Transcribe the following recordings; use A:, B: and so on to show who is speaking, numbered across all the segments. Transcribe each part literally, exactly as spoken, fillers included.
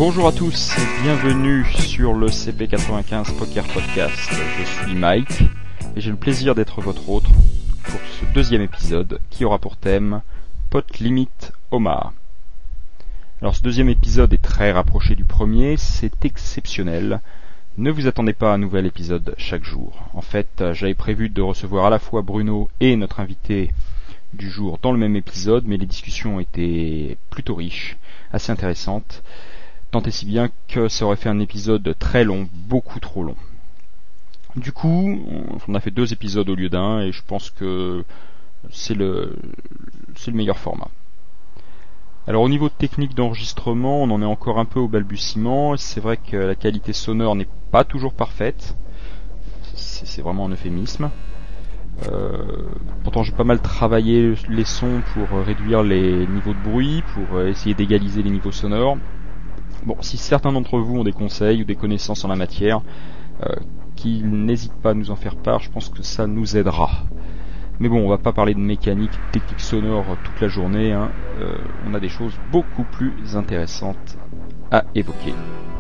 A: Bonjour à tous et bienvenue sur le C P quatre-vingt-quinze Poker Podcast. Je suis Mike et j'ai le plaisir d'être votre hôte pour ce deuxième épisode qui aura pour thème Pot Limit Omaha. Alors ce deuxième épisode est très rapproché du premier, c'est exceptionnel. Ne vous attendez pas à un nouvel épisode chaque jour. En fait, j'avais prévu de recevoir à la fois Bruno et notre invité du jour dans le même épisode, mais les discussions étaient plutôt riches, assez intéressantes. Tant et si bien que ça aurait fait un épisode très long, beaucoup trop long. Du coup, on a fait deux épisodes au lieu d'un et je pense que c'est le, c'est le meilleur format. Alors au niveau technique d'enregistrement, on en est encore un peu au balbutiement. C'est vrai que la qualité sonore n'est pas toujours parfaite. C'est, c'est vraiment un euphémisme. Euh, pourtant j'ai pas mal travaillé les sons pour réduire les niveaux de bruit, pour essayer d'égaliser les niveaux sonores. Bon, si certains d'entre vous ont des conseils ou des connaissances en la matière, euh, qu'ils n'hésitent pas à nous en faire part, je pense que ça nous aidera. Mais bon, on va pas parler de mécanique, de technique sonore toute la journée, hein. euh, on a des choses beaucoup plus intéressantes à évoquer.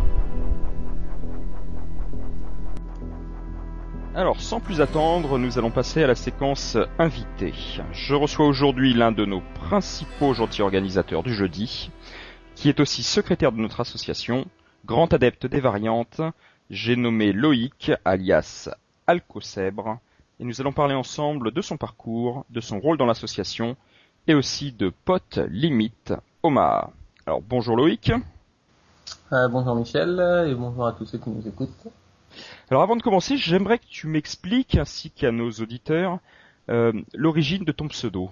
A: Alors, sans plus attendre, nous allons passer à la séquence invité. Je reçois aujourd'hui l'un de nos principaux gentils organisateurs du jeudi, qui est aussi secrétaire de notre association, grand adepte des variantes. J'ai nommé Loïc, alias Alcocèbre, et nous allons parler ensemble de son parcours, de son rôle dans l'association, et aussi de Pot Limit Omaha. Alors, bonjour Loïc.
B: Euh, bonjour Michel, et bonjour à tous ceux qui nous écoutent.
A: Alors avant de commencer, j'aimerais que tu m'expliques, ainsi qu'à nos auditeurs, euh, l'origine de ton pseudo.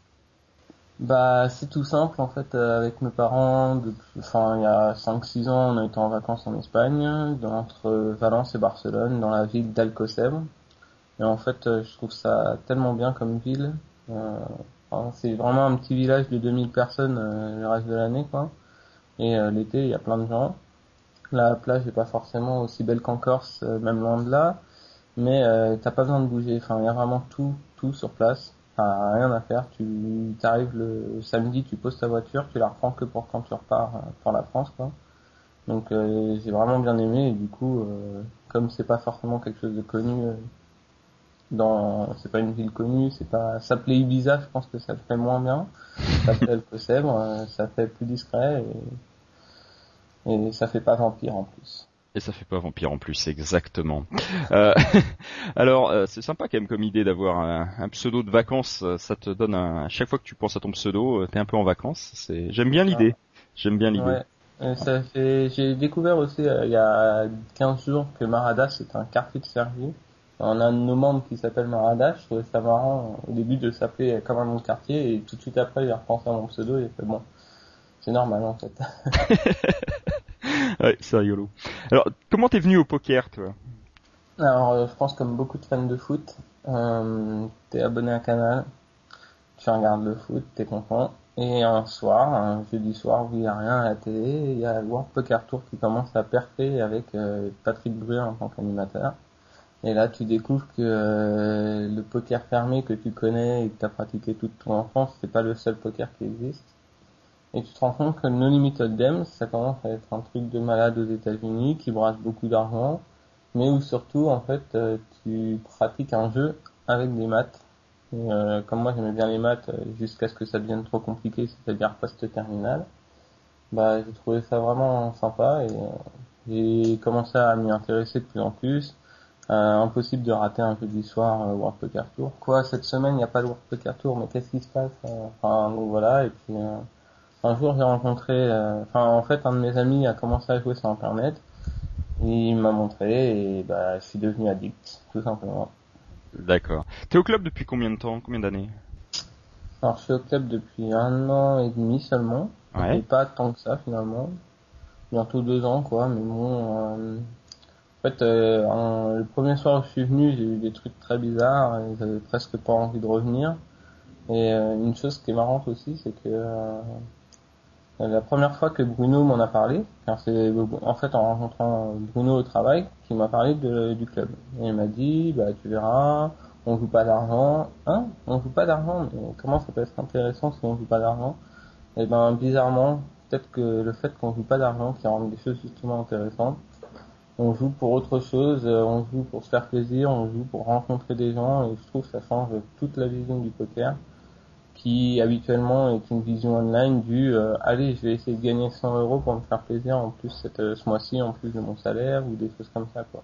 B: Bah c'est tout simple en fait, euh, avec mes parents, depuis, enfin il y a cinq six ans on a été en vacances en Espagne, dans, entre Valence et Barcelone, dans la ville d'Alcocèbre. Et en fait euh, je trouve ça tellement bien comme ville. Euh, enfin, c'est vraiment un petit village de deux mille personnes euh, le reste de l'année quoi. Et euh, l'été il y a plein de gens. La plage est pas forcément aussi belle qu'en Corse, euh, même loin de là. Mais euh, t'as pas besoin de bouger, enfin il y a vraiment tout, tout sur place. Enfin, rien à faire, tu t'arrives le samedi, tu poses ta voiture, tu la reprends que pour quand tu repars euh, pour la France quoi. Donc euh, j'ai vraiment bien aimé et du coup euh, comme c'est pas forcément quelque chose de connu euh, dans c'est pas une ville connue, c'est pas ça plaît Ibiza, je pense que ça le fait moins bien. Ça plaît Alcocèbre, euh, ça fait plus discret et, et ça fait pas vampire en plus.
A: Et ça fait pas vampire en plus, exactement. Euh, alors, euh, c'est sympa quand même comme idée d'avoir un, un pseudo de vacances. Ça te donne un... À chaque fois que tu penses à ton pseudo, t'es un peu en vacances. C'est... J'aime bien l'idée. J'aime bien l'idée.
B: Ouais. Et ça fait... J'ai découvert aussi euh, il y a quinze jours que Maradas c'est un quartier de Cergy. On a un de nos membres qui s'appelle Maradas. Je trouvais ça marrant au début de s'appeler comme un nom de quartier et tout de suite après il a repensé à mon pseudo et il a fait bon, c'est normal en fait.
A: Ouais, c'est rigolo. Alors, comment t'es venu au poker, toi?
B: Alors, euh, je pense comme beaucoup de fans de foot, euh, t'es abonné à un canal, tu regardes le foot, t'es content, et un soir, un jeudi soir où il n'y a rien à la télé, il y a le World Poker Tour qui commence à perfer avec euh, Patrick Bruer en tant qu'animateur. Et là, tu découvres que euh, le poker fermé que tu connais et que t'as pratiqué toute ton enfance, c'est pas le seul poker qui existe. Et tu te rends compte que le No Limit Hold'em, ça commence à être un truc de malade aux États-Unis qui brasse beaucoup d'argent, mais où surtout en fait euh, tu pratiques un jeu avec des maths. Et, euh, comme moi j'aimais bien les maths euh, jusqu'à ce que ça devienne trop compliqué, c'est-à-dire post-terminal, bah j'ai trouvé ça vraiment sympa et euh, j'ai commencé à m'y intéresser de plus en plus. Euh, impossible de rater un jeudi soir euh, World Poker Tour. Quoi, cette semaine il n'y a pas de World Poker Tour, mais qu'est-ce qui se passe? Enfin donc voilà, et puis euh, un jour, j'ai rencontré, euh, enfin, en fait, un de mes amis a commencé à jouer sur Internet. Et il m'a montré et bah, je suis devenu addict, tout simplement.
A: D'accord. T'es au club depuis combien de temps? Combien d'années?
B: Alors, je suis au club depuis un an et demi seulement.
A: Ouais.
B: Et pas tant que ça, finalement. Bientôt deux ans, quoi. Mais bon, euh, en fait, euh, un- le premier soir où je suis venu, j'ai eu des trucs très bizarres et j'avais presque pas envie de revenir. Et euh, une chose qui est marrante aussi, c'est que euh, la première fois que Bruno m'en a parlé, car c'est en fait en rencontrant Bruno au travail, qui m'a parlé de, du club. Et il m'a dit, bah tu verras, on joue pas d'argent. Hein? On joue pas d'argent? Mais comment ça peut être intéressant si on joue pas d'argent? Et ben bizarrement, peut-être que le fait qu'on joue pas d'argent qui rend des choses justement intéressantes. On joue pour autre chose, on joue pour se faire plaisir, on joue pour rencontrer des gens et je trouve que ça change toute la vision du poker qui habituellement est une vision online du euh, allez je vais essayer de gagner cent euros pour me faire plaisir en plus cette, euh, ce mois-ci en plus de mon salaire ou des choses comme ça quoi.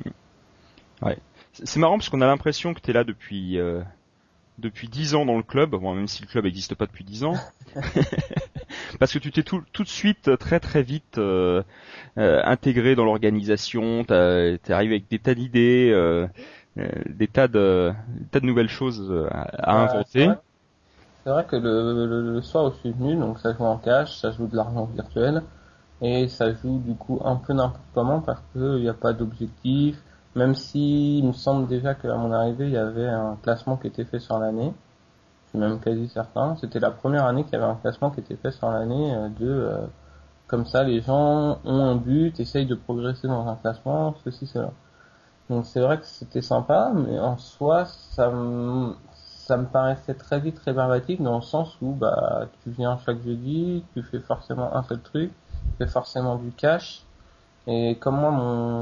A: Ouais. C'est marrant parce qu'on a l'impression que t'es là depuis euh, depuis dix ans dans le club, bon même si le club n'existe pas depuis dix ans. Parce que tu t'es tout, tout de suite très très vite euh, euh, intégré dans l'organisation, t'as, t'es arrivé avec des tas d'idées, euh, euh, des tas de des tas de nouvelles choses à, à
B: Euh,
A: inventer.
B: c'est, vrai, c'est vrai que le, le, le soir où je suis venu, donc ça joue en cash, ça joue de l'argent virtuel et ça joue du coup un peu n'importe comment parce que il n'y a pas d'objectif. Même si il me semble déjà qu'à mon arrivée il y avait un classement qui était fait sur l'année. Je suis même quasi certain. C'était la première année qu'il y avait un classement qui était fait sur l'année euh, de euh, comme ça les gens ont un but, essayent de progresser dans un classement, ceci, cela. Donc c'est vrai que c'était sympa, mais en soi ça me, ça me paraissait très vite rébarbatif dans le sens où bah tu viens chaque jeudi, tu fais forcément un seul truc, tu fais forcément du cash. Et comme moi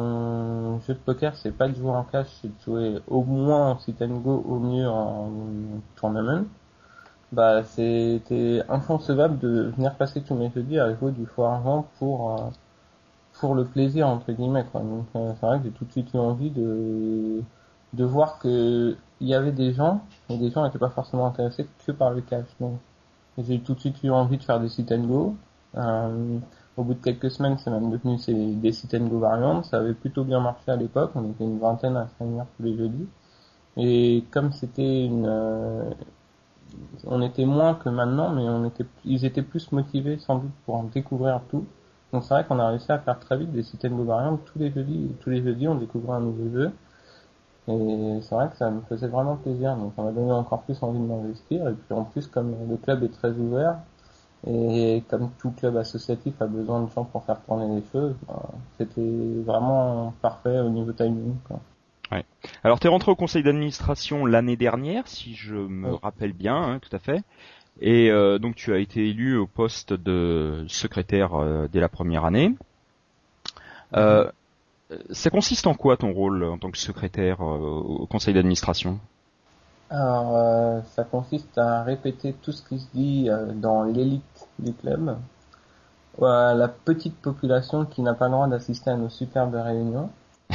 B: mon jeu de poker c'est pas de jouer en cash, c'est de jouer au moins en sit and go, au mieux en tournament. Bah, c'était inconcevable de venir passer tous mes jeudis à jouer du faux argent pour, euh, pour le plaisir, entre guillemets, quoi. Donc, euh, c'est vrai que j'ai tout de suite eu envie de, de voir que il y avait des gens, et des gens n'étaient pas forcément intéressés que par le cash. Donc, j'ai tout de suite eu envie de faire des sit and go. Euh, au bout de quelques semaines, c'est même devenu c'est des sit and go variantes. Ça avait plutôt bien marché à l'époque. On était une vingtaine à se réunir tous les jeudis. Et comme c'était une, euh, on était moins que maintenant, mais on était, ils étaient plus motivés sans doute pour en découvrir tout. Donc c'est vrai qu'on a réussi à faire très vite des systèmes de variantes tous les jeudis. Tous les jeudis, on découvrait un nouveau jeu. Et c'est vrai que ça me faisait vraiment plaisir. Donc ça m'a donné encore plus envie de m'investir. Et puis en plus, comme le club est très ouvert, et comme tout club associatif a besoin de gens pour faire tourner les choses, ben, c'était vraiment parfait au niveau timing, quoi.
A: Ouais. Alors t'es rentré au conseil d'administration l'année dernière, si je me
B: Oui.
A: rappelle bien, hein, tout à fait. Et euh, donc tu as été élu au poste de secrétaire euh, dès la première année. Euh, ça consiste en quoi ton rôle en tant que secrétaire euh, au conseil d'administration ?
B: Alors, euh, ça consiste à répéter tout ce qui se dit euh, dans l'élite du club, ou à la petite population qui n'a pas le droit d'assister à nos superbes réunions.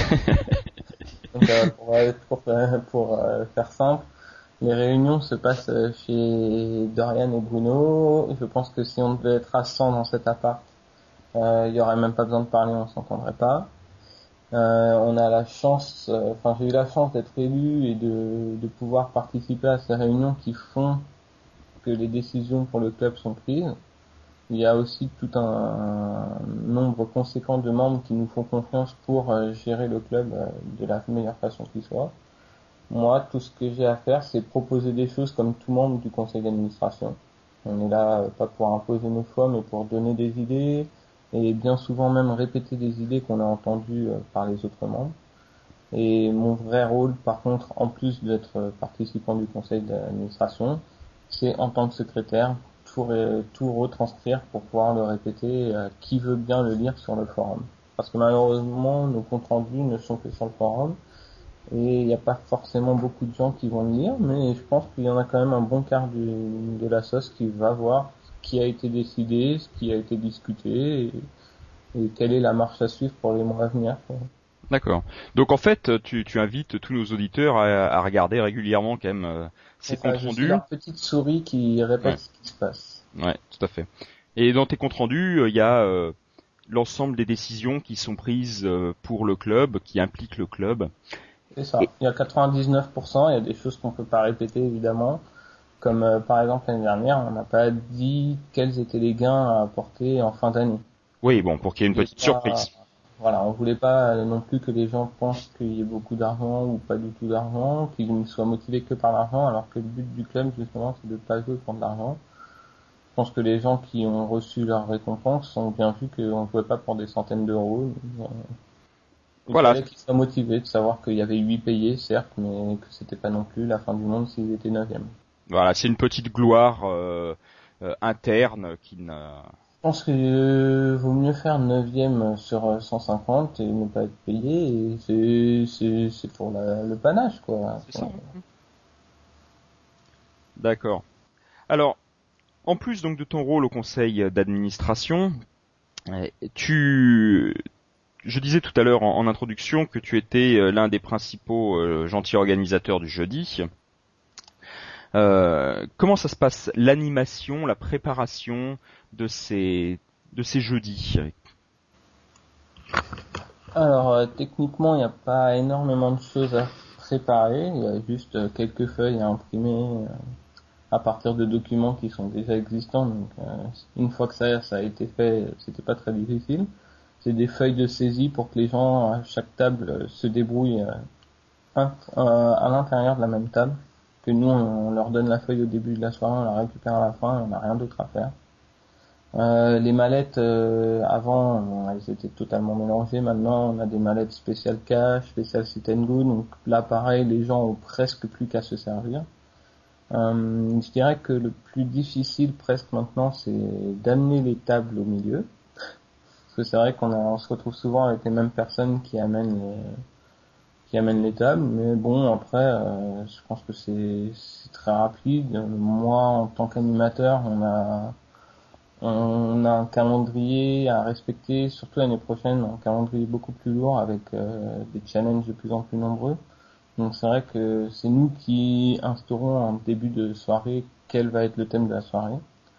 B: Donc, euh, pour, euh, pour, euh, pour euh, faire simple, les réunions se passent chez Dorian et Bruno. Je pense que si on devait être à cent dans cet appart, euh, il y aurait même pas besoin de parler, on s'entendrait pas. Euh, on a la chance, euh, enfin j'ai eu la chance d'être élu et de, de pouvoir participer à ces réunions qui font que les décisions pour le club sont prises. Il y a aussi tout un, un nombre conséquent de membres qui nous font confiance pour euh, gérer le club euh, de la meilleure façon qui soit. Moi, tout ce que j'ai à faire, c'est proposer des choses comme tout membre du conseil d'administration. On est là euh, pas pour imposer nos choix, mais pour donner des idées, et bien souvent même répéter des idées qu'on a entendues euh, par les autres membres. Et mon vrai rôle, par contre, en plus d'être participant du conseil d'administration, c'est en tant que secrétaire, tout, ré, tout retranscrire pour pouvoir le répéter à qui veut bien le lire sur le forum. Parce que malheureusement, nos comptes rendus ne sont que sur le forum, et il n'y a pas forcément beaucoup de gens qui vont le lire, mais je pense qu'il y en a quand même un bon quart du, de la sauce qui va voir ce qui a été décidé, ce qui a été discuté, et, et quelle est la marche à suivre pour les mois à venir, quoi.
A: D'accord. Donc en fait, tu, tu invites tous nos auditeurs à, à regarder régulièrement quand même euh, ces comptes rendus. Je suis
B: leur petite souris qui répète ouais. ce qui se passe.
A: Ouais, tout à fait. Et dans tes comptes rendus, il y a euh, l'ensemble des décisions qui sont prises euh, pour le club, qui impliquent le club.
B: C'est ça. Et... Il y a quatre-vingt-dix-neuf pour cent, il y a des choses qu'on peut pas répéter évidemment. Comme euh, par exemple l'année dernière, on n'a pas dit quels étaient les gains à apporter en fin d'année.
A: Oui, bon, pour qu'il y ait une petite pas... surprise.
B: Voilà, on voulait pas non plus que les gens pensent qu'il y ait beaucoup d'argent ou pas du tout d'argent, qu'ils ne soient motivés que par l'argent, alors que le but du club justement c'est de pas jouer pour de l'argent. Je pense que les gens qui ont reçu leur récompense ont bien vu qu'on jouait pas pour des centaines d'euros. Euh,
A: voilà.
B: Il fallait qu'ils soient motivés de savoir qu'il y avait huit payés, certes, mais que c'était pas non plus la fin du monde s'ils étaient neuvième.
A: Voilà, c'est une petite gloire euh, euh, interne qui n'a
B: pense que euh, vaut mieux faire neuvième sur cent cinquante et ne pas être payé. Et c'est c'est c'est pour la, le panache, quoi.
A: C'est ça. Hein. D'accord. Alors, en plus donc de ton rôle au conseil d'administration, tu, je disais tout à l'heure en, en introduction que tu étais l'un des principaux euh, gentils organisateurs du jeudi. Euh, comment ça se passe, l'animation, la préparation de ces de ces jeudis?
B: Alors, euh, techniquement, il n'y a pas énormément de choses à préparer. Il y a juste euh, quelques feuilles à imprimer euh, à partir de documents qui sont déjà existants. Donc, euh, une fois que ça, ça a été fait, c'était pas très difficile. C'est des feuilles de saisie pour que les gens à chaque table euh, se débrouillent euh, un- euh, à l'intérieur de la même table. Que nous, on, on leur donne la feuille au début de la soirée, on la récupère à la fin, et on n'a rien d'autre à faire. Euh, les mallettes, euh, avant, bon, elles étaient totalement mélangées. Maintenant, on a des mallettes spéciales cash, spéciales sit and go. Donc là, pareil, les gens ont presque plus qu'à se servir. Euh, je dirais que le plus difficile presque maintenant, c'est d'amener les tables au milieu. Parce que c'est vrai qu'on a, on se retrouve souvent avec les mêmes personnes qui amènent les, qui amènent les tables. Mais bon, après, euh, je pense que c'est, c'est très rapide. Moi, en tant qu'animateur, on a On a un calendrier à respecter, surtout l'année prochaine, un calendrier beaucoup plus lourd avec euh, des challenges de plus en plus nombreux. Donc c'est vrai que c'est nous qui instaurons en début de soirée quel va être le thème de la soirée.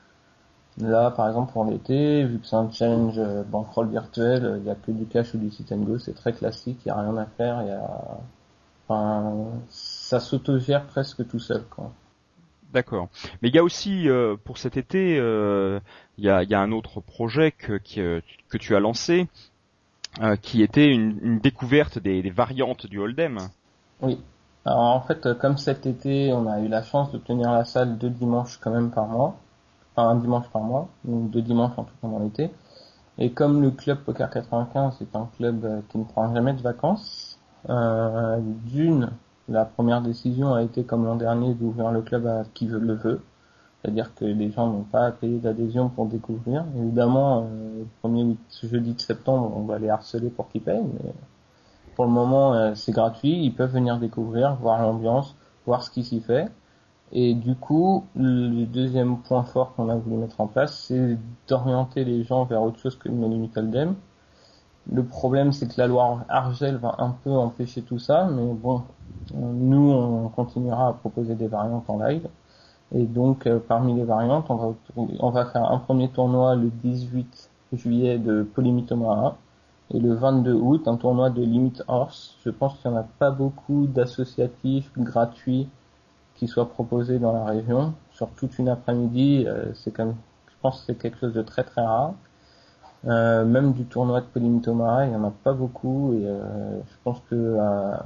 B: Là, par exemple, pour l'été, vu que c'est un challenge euh, bankroll virtuel, il n'y a que du cash ou du sit and go, c'est très classique, il n'y a rien à faire, il y a, enfin, ça s'autogère presque tout seul, quoi.
A: D'accord. Mais il y a aussi euh, pour cet été, euh, il y a, il y a un autre projet que qui, euh, que tu as lancé, euh, qui était une, une découverte des, des variantes du Hold'em.
B: Oui. Alors en fait, euh, comme cet été, on a eu la chance de tenir la salle deux dimanches quand même par mois, enfin un dimanche par mois, ou deux dimanches en tout cas dans l'été. Et comme le club Poker quatre-vingt-quinze est un club euh, qui ne prend jamais de vacances, euh, d'une, la première décision a été comme l'an dernier d'ouvrir le club à qui veut- le veut. C'est-à-dire que les gens n'ont pas à payer d'adhésion pour découvrir. Évidemment, euh, le premier jeudi de septembre, on va les harceler pour qu'ils payent, mais pour le moment, euh, c'est gratuit. Ils peuvent venir découvrir, voir l'ambiance, voir ce qui s'y fait. Et du coup, le deuxième point fort qu'on a voulu mettre en place, c'est d'orienter les gens vers autre chose que le No Limit Hold'em. Le problème, c'est que la loi Argel va un peu empêcher tout ça, mais bon, nous, on continuera à proposer des variantes en live. Et donc, euh, parmi les variantes, on va, on va faire un premier tournoi le dix-huit juillet de Polymythomara. Et le vingt-deux août, un tournoi de Limit Horse. Je pense qu'il n'y en a pas beaucoup d'associatifs gratuits qui soient proposés dans la région. Sur toute une après-midi, euh, c'est comme, je pense que c'est quelque chose de très très rare. Euh, même du tournoi de Polymythomara, il n'y en a pas beaucoup. Et euh, je pense que euh,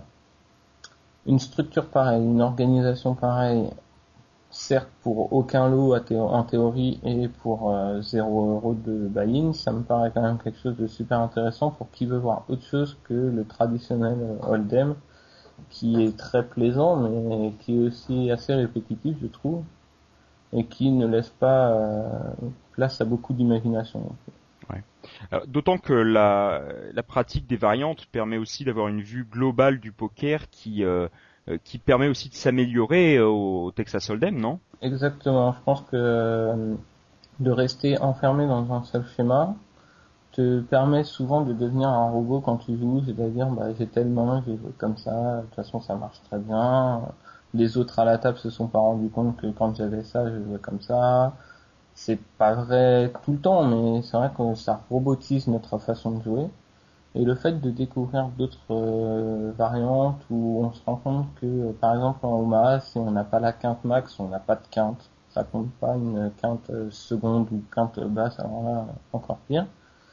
B: une structure pareille, une organisation pareille, certes pour aucun lot en théorie et pour euh, zéro euro de buy-in, ça me paraît quand même quelque chose de super intéressant pour qui veut voir autre chose que le traditionnel Hold'em, qui est très plaisant mais qui est aussi assez répétitif, je trouve, et qui ne laisse pas euh, place à beaucoup d'imagination.
A: Ouais. Alors, d'autant que la, la pratique des variantes permet aussi d'avoir une vue globale du poker qui euh, qui permet aussi de s'améliorer au Texas Hold'em, non?
B: Exactement, je pense que euh, de rester enfermé dans un seul schéma te permet souvent de devenir un robot quand tu joues, c'est-à-dire bah j'ai tellement, j'ai joué comme ça, de toute façon ça marche très bien. Les autres à la table se sont pas rendus compte que quand j'avais ça, je jouais comme ça. C'est pas vrai tout le temps, mais c'est vrai que ça robotise notre façon de jouer. Et le fait de découvrir d'autres euh, variantes où on se rend compte que, euh, par exemple, en Omaha, si on n'a pas la quinte max, on n'a pas de quinte. Ça compte pas une quinte euh, seconde ou quinte basse, alors là, encore pire.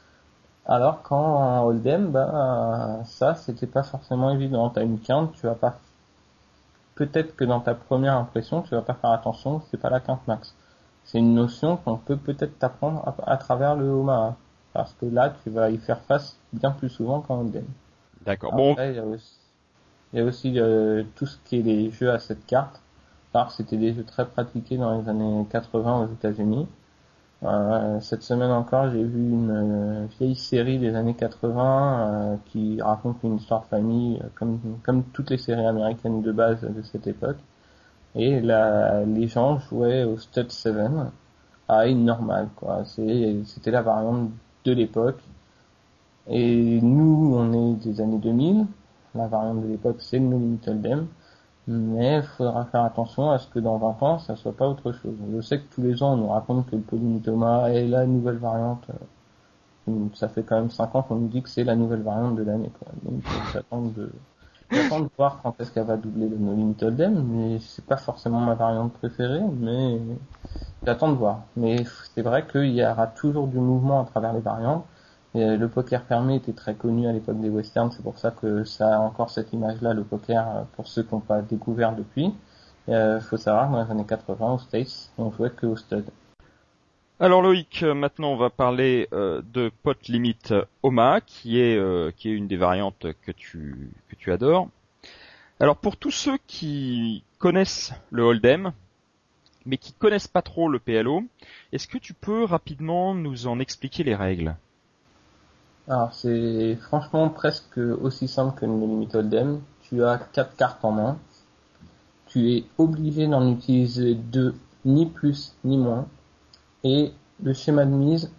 B: Alors qu'en Hold'em, bah, ça, c'était pas forcément évident. T'as une quinte, tu vas pas, peut-être que dans ta première impression, tu vas pas faire attention, c'est pas la quinte max. C'est une notion qu'on peut peut-être t'apprendre à, à travers le Omaha. Parce que là, tu vas y faire face bien plus souvent qu'en Hold'em.
A: D'accord. Bon,
B: Après, il y a aussi, il y a aussi euh, tout ce qui est les jeux à cette carte. Alors, c'était des jeux très pratiqués dans les années quatre-vingts aux États-Unis. Euh, cette semaine encore, j'ai vu une euh, vieille série des années quatre-vingts euh, qui raconte une histoire de famille, euh, comme, comme toutes les séries américaines de base de cette époque. Et là, les gens jouaient au Stud sept à une normale, quoi. C'est, c'était la variante de l'époque. Et nous, on est des années deux mille. La variante de l'époque, c'est le No Limit Hold'em. Mais il faudra faire attention à ce que dans vingt ans, ça soit pas autre chose. Je sais que tous les ans, on nous raconte que le Polymitoma est la nouvelle variante. Ça fait quand même cinq ans qu'on nous dit que c'est la nouvelle variante de l'année, quoi. Donc, j'attends de, j'attends de voir quand est-ce qu'elle va doubler le No Limit Hold'em, mais c'est pas forcément ma variante préférée, mais j'attends de voir. Mais c'est vrai qu'il y aura toujours du mouvement à travers les variantes. Et le poker fermé était très connu à l'époque des westerns, c'est pour ça que ça a encore cette image-là, le poker, pour ceux qui n'ont pas découvert depuis. Il euh, faut savoir, dans les années quatre-vingts, aux States, on jouait que au stud.
A: Alors Loïc, maintenant on va parler euh, de Pot Limit Omaha, qui est euh, qui est une des variantes que tu que tu adores. Alors pour tous ceux qui connaissent le Hold'em, mais qui connaissent pas trop le P L O, est-ce que tu peux rapidement nous en expliquer les règles ?
B: Alors c'est franchement presque aussi simple que le Limit Hold'em. Tu as quatre cartes en main. Tu es obligé d'en utiliser deux, ni plus ni moins. Et le schéma de mise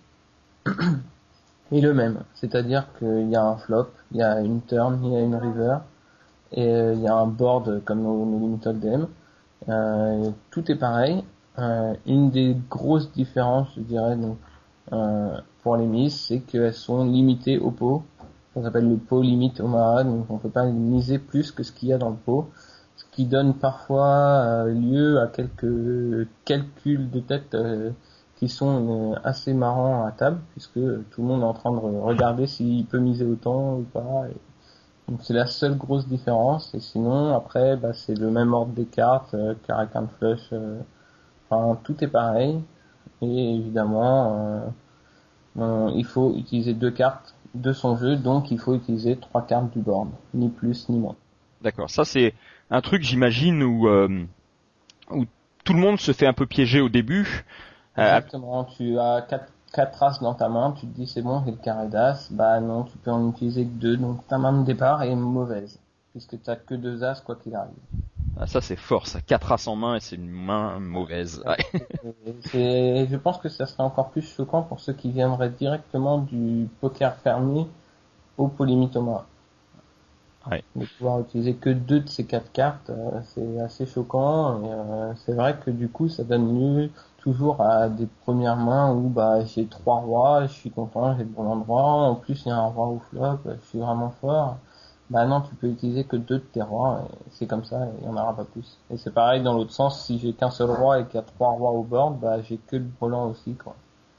B: est le même. C'est-à-dire qu'il y a un flop, il y a une turn, il y a une river, et il y a un board comme au No Limit Hold'em. Euh, tout est pareil. Euh, une des grosses différences, je dirais, donc, euh, pour les mises, c'est qu'elles sont limitées au pot. Ça s'appelle le pot limit Omaha, donc on peut pas miser plus que ce qu'il y a dans le pot, ce qui donne parfois euh, lieu à quelques calculs de tête euh, qui sont euh, assez marrants à table, puisque tout le monde est en train de regarder s'il peut miser autant ou pas. Et donc c'est la seule grosse différence, et sinon après bah, c'est le même ordre des cartes, euh, carré quinte flush, euh, enfin tout est pareil, et évidemment euh, on, il faut utiliser deux cartes de son jeu, donc il faut utiliser trois cartes du board, ni plus ni moins.
A: D'accord, ça c'est un truc j'imagine où euh, où tout le monde se fait un peu piéger au début.
B: Exactement, euh, tu as quatre quatre as dans ta main, tu te dis c'est bon, j'ai le carré d'as, bah non, tu peux en utiliser que deux, donc ta main de départ est mauvaise, puisque tu as que deux as quoi qu'il arrive.
A: Ah, ça c'est fort, ça. Quatre as en main et c'est une main mauvaise. Ouais.
B: C'est, je pense que ça serait encore plus choquant pour ceux qui viendraient directement du poker fermé au Polylimit Omaha.
A: Ouais.
B: De pouvoir utiliser que deux de ces quatre cartes, euh, c'est assez choquant. Et, euh, c'est vrai que du coup, ça donne lieu toujours à des premières mains où bah j'ai trois rois, je suis content, j'ai le bon endroit. En plus, il y a un roi au flop, je suis vraiment fort. Bah non, tu peux utiliser que deux de tes rois, et c'est comme ça, et il n'y en aura pas plus. Et c'est pareil dans l'autre sens, si j'ai qu'un seul roi et qu'il y a trois rois au board, bah j'ai que le volant aussi, quoi.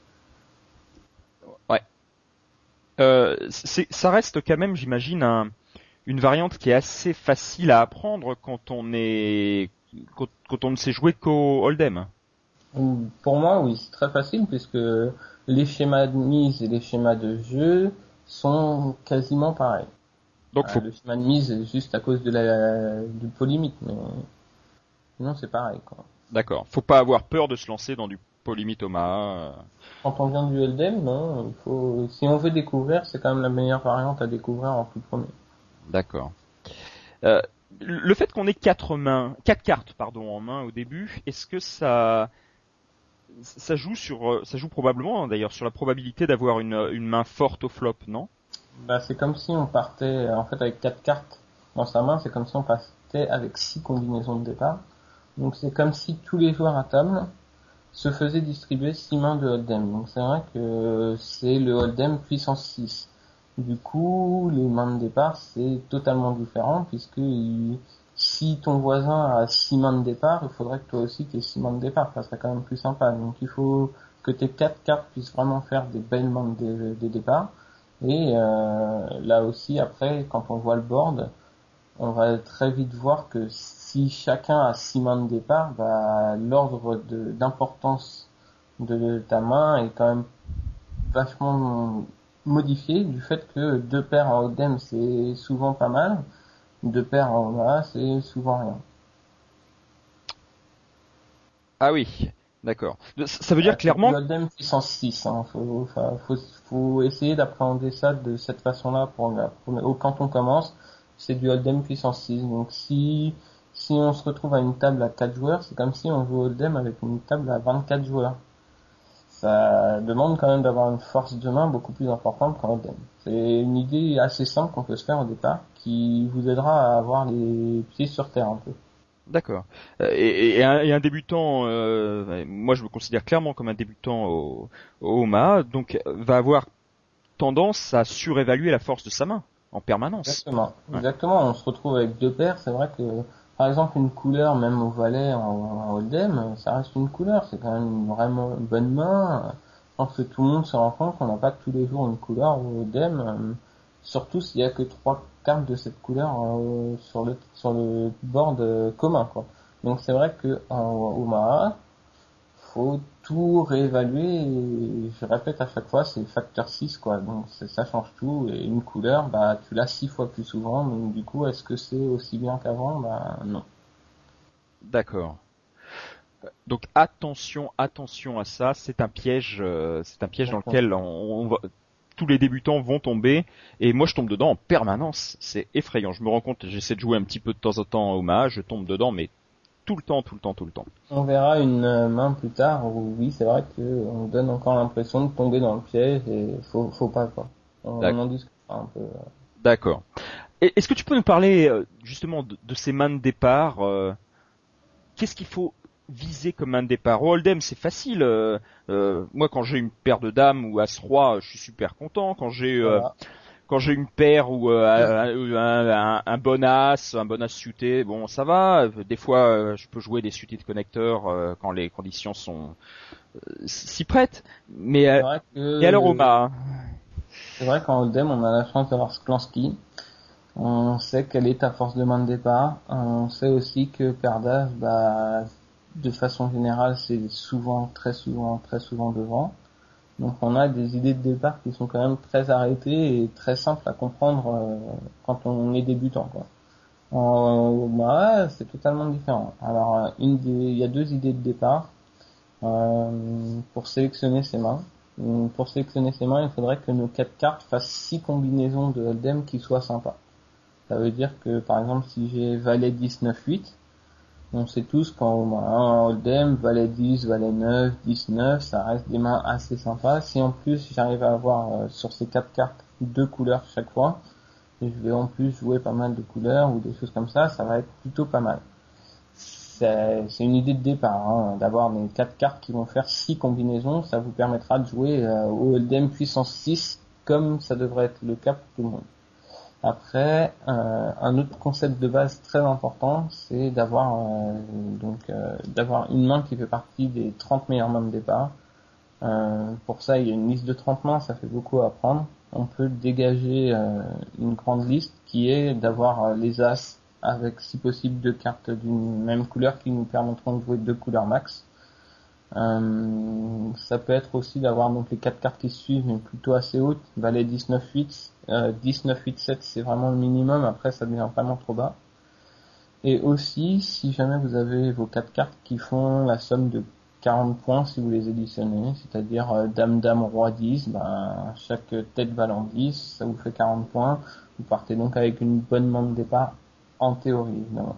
A: Ouais. Euh, c'est, ça reste quand même, j'imagine, un, une variante qui est assez facile à apprendre quand on est, quand, quand on ne sait jouer qu'au Hold'em.
B: Pour moi, oui, c'est très facile puisque les schémas de mise et les schémas de jeu sont quasiment pareils.
A: Donc faut...
B: euh, le schéma de mise est juste à cause de la du polylimit, mais sinon c'est pareil, quoi.
A: D'accord. Faut pas avoir peur de se lancer dans du Polylimit Omaha.
B: Quand on vient du Hold'em, non, il faut, si on veut découvrir, c'est quand même la meilleure variante à découvrir en tout premier.
A: D'accord. Euh, le fait qu'on ait quatre mains, quatre cartes, pardon, en main au début, est-ce que ça, ça joue sur, ça joue probablement, d'ailleurs, sur la probabilité d'avoir une, une main forte au flop, non?
B: Bah, c'est comme si on partait, en fait, avec quatre cartes dans sa main, c'est comme si on partait avec six combinaisons de départ. Donc c'est comme si tous les joueurs à table se faisaient distribuer six mains de Hold'em. Donc c'est vrai que c'est le Hold'em puissance six. Du coup, les mains de départ, c'est totalement différent, puisque il, si ton voisin a six mains de départ, il faudrait que toi aussi tu aies six mains de départ, ça serait quand même plus sympa. Donc il faut que tes quatre cartes puissent vraiment faire des belles mains de, de départ. Et euh, là aussi, après, quand on voit le board, on va très vite voir que si chacun a six mains de départ, bah, l'ordre de, d'importance de ta main est quand même vachement modifié du fait que deux paires en Hold'em c'est souvent pas mal, deux paires en Omaha c'est souvent rien.
A: Ah oui. D'accord. Ça veut dire
B: Euh, c'est
A: clairement...
B: du Hold'em puissance six, hein. Faut, enfin, faut, faut essayer d'appréhender ça de cette façon-là pour, pour, quand on commence. C'est du Hold'em puissance six. Donc si, si on se retrouve à une table à quatre joueurs, c'est comme si on joue au Hold'em avec une table à vingt-quatre joueurs. Ça demande quand même d'avoir une force de main beaucoup plus importante qu'en Hold'em. C'est une idée assez simple qu'on peut se faire au départ, qui vous aidera à avoir les pieds sur terre un peu.
A: D'accord. Euh, Et, et, un, et un débutant, euh, moi je me considère clairement comme un débutant au, au Omaha, donc va avoir tendance à surévaluer la force de sa main en permanence.
B: Exactement.
A: Ouais.
B: Exactement. On se retrouve avec deux paires. C'est vrai que, par exemple, une couleur, même au valet, en, en Hold'em, ça reste une couleur. C'est quand même une vraiment bonne main. Je pense que tout le monde se rend compte qu'on n'a pas tous les jours une couleur au Hold'em. euh, Surtout s'il y a que trois cartes de cette couleur euh, sur le sur le board euh, commun, quoi. Donc c'est vrai que en Omaha, faut tout réévaluer et je répète à chaque fois, c'est facteur six, quoi. Donc ça change tout et une couleur, bah tu l'as six fois plus souvent. Donc du coup, est-ce que c'est aussi bien qu'avant? Bah non.
A: D'accord. Donc attention, attention à ça. C'est un piège, euh, c'est un piège dans
B: Exactement.
A: lequel on, on va, tous les débutants vont tomber. Et moi, je tombe dedans en permanence. C'est effrayant. Je me rends compte, j'essaie de jouer un petit peu de temps en temps au Omaha, je tombe dedans, mais tout le temps, tout le temps, tout le temps.
B: On verra une euh, main plus tard où oui, c'est vrai que on donne encore l'impression de tomber dans le piège et faut faut pas, quoi. On, on en discutera un peu.
A: D'accord. Et- Est-ce que tu peux nous parler euh, justement de, de ces mains de départ euh, Qu'est-ce qu'il faut viser comme main de départ? Au Hold'em, c'est facile. euh, euh, moi, quand j'ai une paire de dames ou As-Roi, je suis super content. Quand j'ai euh,
B: Voilà.
A: quand j'ai une paire ou euh, un, un, un, un bon As, un bon As suité, bon, ça va. Des fois, euh, je peux jouer des suités de connecteurs euh, quand les conditions sont euh, s'y prêtent. Mais
B: C'est
A: euh,
B: vrai
A: et alors
B: que
A: Oma, hein.
B: c'est vrai qu'en Hold'em, on a la chance d'avoir Sklansky. On sait quelle est ta force de main de départ. On sait aussi que Perdaz, bah, de façon générale, c'est souvent, très souvent, très souvent devant. Donc on a des idées de départ qui sont quand même très arrêtées et très simples à comprendre euh, quand on est débutant, quoi. En bah, c'est totalement différent. Alors euh, une des, il y a deux idées de départ euh, pour sélectionner ses mains. Donc, pour sélectionner ses mains, il faudrait que nos quatre cartes fassent six combinaisons de Hold'em qui soient sympas. Ça veut dire que, par exemple, si j'ai Valet dix, neuf, huit, on sait tous qu'en un Hold'em, Valet dix, Valet neuf, dix, neuf, ça reste des mains assez sympas. Si en plus j'arrive à avoir euh, sur ces quatre cartes deux couleurs chaque fois, et je vais en plus jouer pas mal de couleurs ou des choses comme ça, ça va être plutôt pas mal. C'est, c'est une idée de départ, hein, d'avoir mes quatre cartes qui vont faire six combinaisons, ça vous permettra de jouer euh, au Hold'em puissance six comme ça devrait être le cas pour tout le monde. Après, euh, un autre concept de base très important, c'est d'avoir euh, donc euh, d'avoir une main qui fait partie des trente meilleures mains de départ. Euh, pour ça, il y a une liste de trente mains, ça fait beaucoup à apprendre. On peut dégager euh, une grande liste qui est d'avoir euh, les as avec si possible deux cartes d'une même couleur qui nous permettront de jouer deux couleurs max. Euh, ça peut être aussi d'avoir donc les quatre cartes qui suivent mais plutôt assez hautes, valet dix, neuf, huit, euh, dix, neuf, huit, sept c'est vraiment le minimum, après ça devient vraiment trop bas. Et aussi, si jamais vous avez vos quatre cartes qui font la somme de quarante points si vous les additionnez, c'est-à-dire euh, dame, dame, roi dix, ben, chaque tête valant dix, ça vous fait quarante points, vous partez donc avec une bonne main de départ, en théorie évidemment.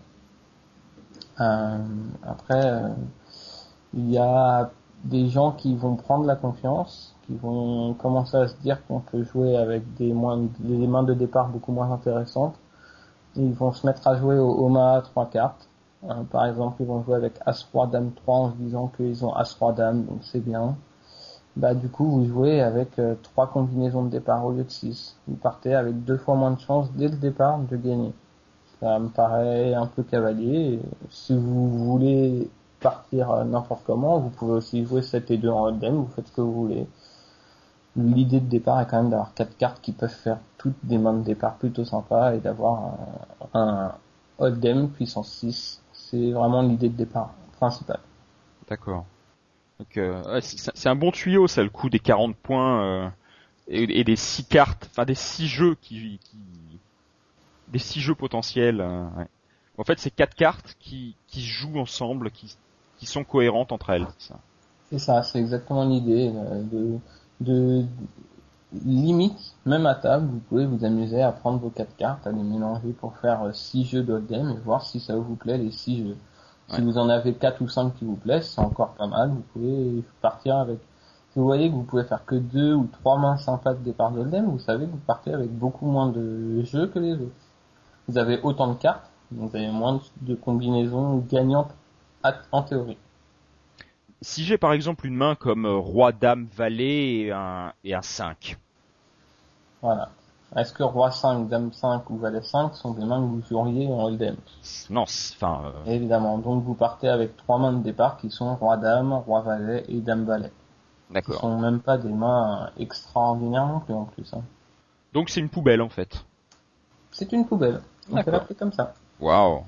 B: Euh, après, euh, il y a des gens qui vont prendre la confiance, qui vont commencer à se dire qu'on peut jouer avec des, moins, des mains de départ beaucoup moins intéressantes. Ils vont se mettre à jouer au Omaha trois cartes. Euh, par exemple, ils vont jouer avec As-Roi, Dame trois en se disant qu'ils ont As-Roi, Dame, donc c'est bien. Bah du coup, vous jouez avec euh, trois combinaisons de départ au lieu de six. Vous partez avec deux fois moins de chances dès le départ de gagner. Ça me paraît un peu cavalier. Si vous voulez partir n'importe comment, vous pouvez aussi jouer sept et deux en Hold'em, vous faites ce que vous voulez. L'idée de départ est quand même d'avoir quatre cartes qui peuvent faire toutes des mains de départ plutôt sympas et d'avoir un, un Hold'em puissance six. C'est vraiment l'idée de départ principale.
A: D'accord. Donc euh, ouais, c'est c'est un bon tuyau, ça, le coup des quarante points euh, et, et des six cartes, enfin des six jeux qui, qui des six jeux potentiels. Euh, ouais. En fait, c'est quatre cartes qui qui jouent ensemble, qui qui sont cohérentes entre elles. Ça.
B: C'est ça, c'est exactement l'idée de, de limite, même à table, vous pouvez vous amuser à prendre vos quatre cartes, à les mélanger pour faire six jeux d'Hold'em et voir si ça vous plaît les six jeux. Ouais. Si vous en avez quatre ou cinq qui vous plaisent, c'est encore pas mal, vous pouvez partir avec. Si vous voyez que vous pouvez faire que deux ou trois mains sympas de départ d'Hold'em, vous savez que vous partez avec beaucoup moins de jeux que les autres. Vous avez autant de cartes, donc vous avez moins de combinaisons gagnantes en théorie.
A: Si j'ai par exemple une main comme Roi, Dame, Valet et un, et un cinq.
B: Voilà. Est-ce que Roi cinq, Dame cinq ou Valet cinq sont des mains que vous joueriez en Hold'em?
A: Non, enfin... Euh...
B: Évidemment. Donc vous partez avec trois mains de départ qui sont Roi, Dame, Roi, Valet et Dame, Valet.
A: D'accord.
B: Ce sont même pas des mains extraordinaires non plus en plus. Hein.
A: Donc c'est une poubelle en fait.
B: C'est une poubelle. On peut l'appeler comme ça.
A: Waouh.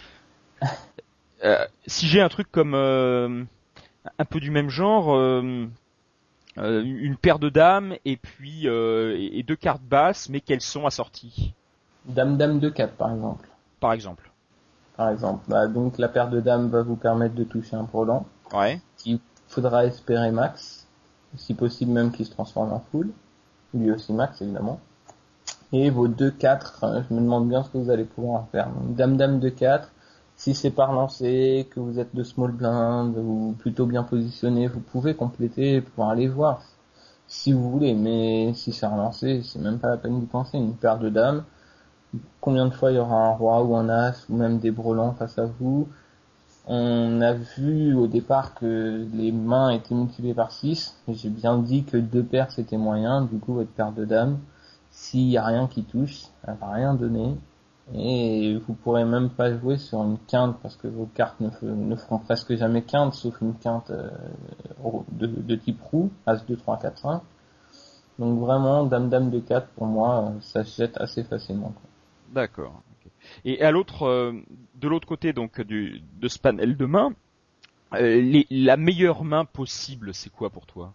A: euh, si j'ai un truc comme... Euh... un peu du même genre, euh, euh, une paire de dames et puis euh, et deux cartes basses, mais qu'elles sont assorties.
B: Dame, dame, deux, quatre par exemple.
A: Par exemple.
B: Par exemple. Bah, donc la paire de dames va vous permettre de toucher un brelan.
A: Ouais.
B: Il faudra espérer max, si possible même qu'il se transforme en full. Lui aussi max évidemment. Et vos deux quatre, je me demande bien ce que vous allez pouvoir en faire. Donc, dame, dame, deux, quatre. Si c'est par lancé, que vous êtes de small blind ou plutôt bien positionné, vous pouvez compléter pour aller voir si vous voulez. Mais si c'est relancé, c'est même pas la peine d'y penser. Une paire de dames, combien de fois il y aura un roi ou un as ou même des brelans face à vous? On a vu au départ que les mains étaient multipliées par six. J'ai bien dit que deux paires c'était moyen. Du coup, votre paire de dames, s'il y a rien qui touche, elle va rien donner. Et vous pourrez même pas jouer sur une quinte parce que vos cartes ne, f- ne feront presque jamais quinte sauf une quinte euh, de, de type roue, as deux, trois, quatre, cinq. Donc vraiment, dame, dame de quatre pour moi, ça se jette assez facilement. Quoi.
A: D'accord. Okay. Et à l'autre, euh, de l'autre côté donc du de ce panel de mains, euh, les, la meilleure main possible, c'est quoi pour toi?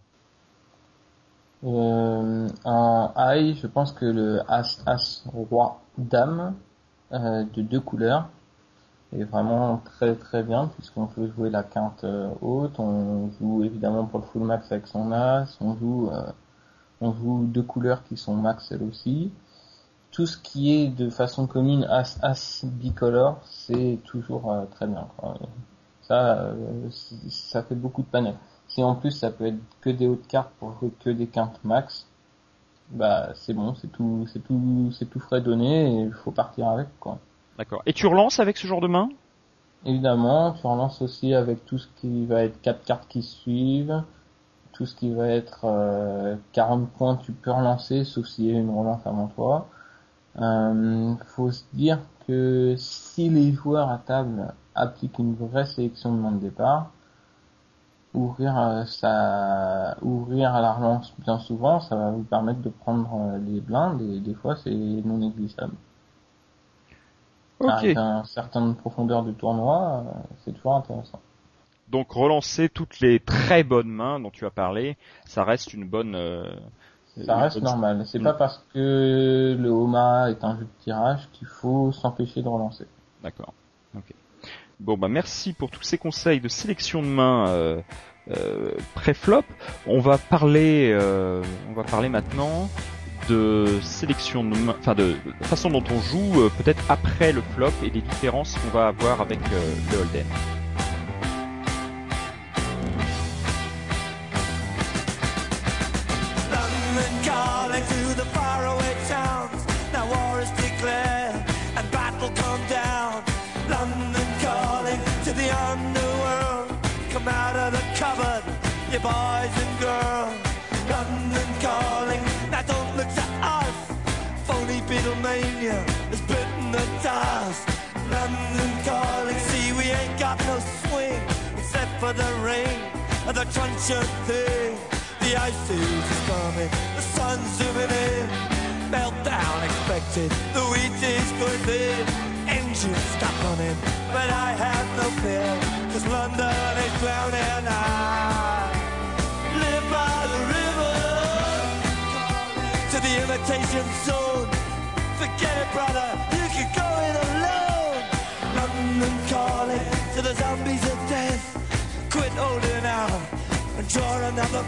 B: euh, En high, je pense que le as, as, roi, dame. Euh, de deux couleurs est vraiment très très bien puisqu'on peut jouer la quinte euh, haute, on joue évidemment pour le full max avec son as, on joue euh, on joue deux couleurs qui sont max elles aussi. Tout ce qui est de façon commune as as bicolore, c'est toujours euh, très bien quoi. Ça euh, ça fait beaucoup de panels. Si en plus ça peut être que des hautes cartes pour jouer que des quintes max, bah c'est bon, c'est tout, c'est tout, c'est tout frais donné et il faut partir avec quoi.
A: D'accord. Et tu relances avec ce genre de main?
B: Évidemment, tu relances aussi avec tout ce qui va être quatre cartes qui suivent, tout ce qui va être euh, quarante points, tu peux relancer sauf s'il y a une relance avant toi. Euh, faut se dire que si les joueurs à table appliquent une vraie sélection de mains de départ, ouvrir euh, ça ouvrir à la relance bien souvent, ça va vous permettre de prendre euh, les blindes et des fois c'est non négligeable.
A: Okay.
B: Avec une certaine profondeur de tournoi, euh, c'est toujours intéressant.
A: Donc relancer toutes les très bonnes mains dont tu as parlé, ça reste une bonne euh,
B: ça reste bonne... normal. C'est mmh. pas parce que le Omaha est un jeu de tirage qu'il faut s'empêcher de relancer.
A: D'accord. Ok. Bon bah merci pour tous ces conseils de sélection de mains euh, euh, pré-flop. On va parler, euh, on va parler maintenant de sélection de mains, enfin de, de façon dont on joue euh, peut-être après le flop et des différences qu'on va avoir avec euh, le Hold'em.
C: You boys and girls, London calling. Now don't look to us. Phony Beatlemania has bitten the dust. London calling. See, we ain't got no swing except for the rain and the truncheon thing. The ice age is coming. The sun's zooming in. Meltdown expected. The wheat is going thin. Engines stop running, but I have no fear, 'cause London is drowning. I by the river to the imitation zone. Forget it, brother, you can go it alone. London calling to the zombies of death. Quit holding out and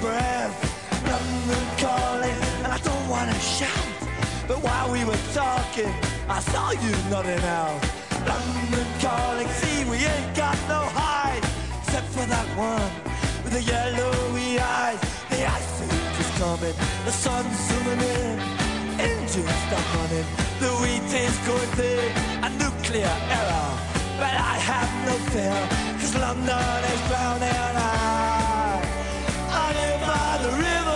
C: breath. London calling, and I don't wanna shout, but while we were talking, I saw you nodding out. London calling, see we ain't got no hide, except for that one with the yellowy eyes. The ice age is coming, the sun's zooming in, engines stop running, the wheat is going thick, a nuclear error, but I have no fear, cause London is drowning. I, I live by the river.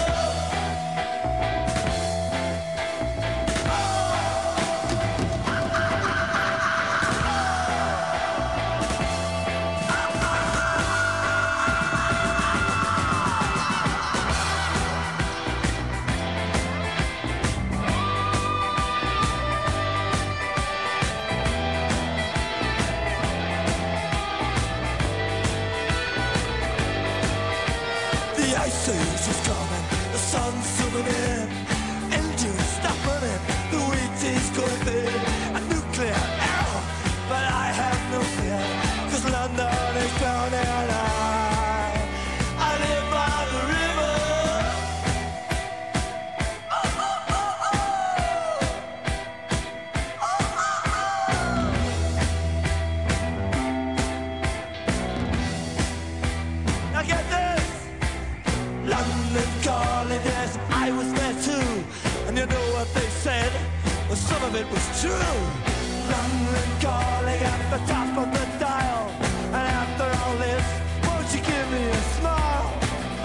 C: It was true. London calling at the top of the dial, and after all this, won't you give me a smile?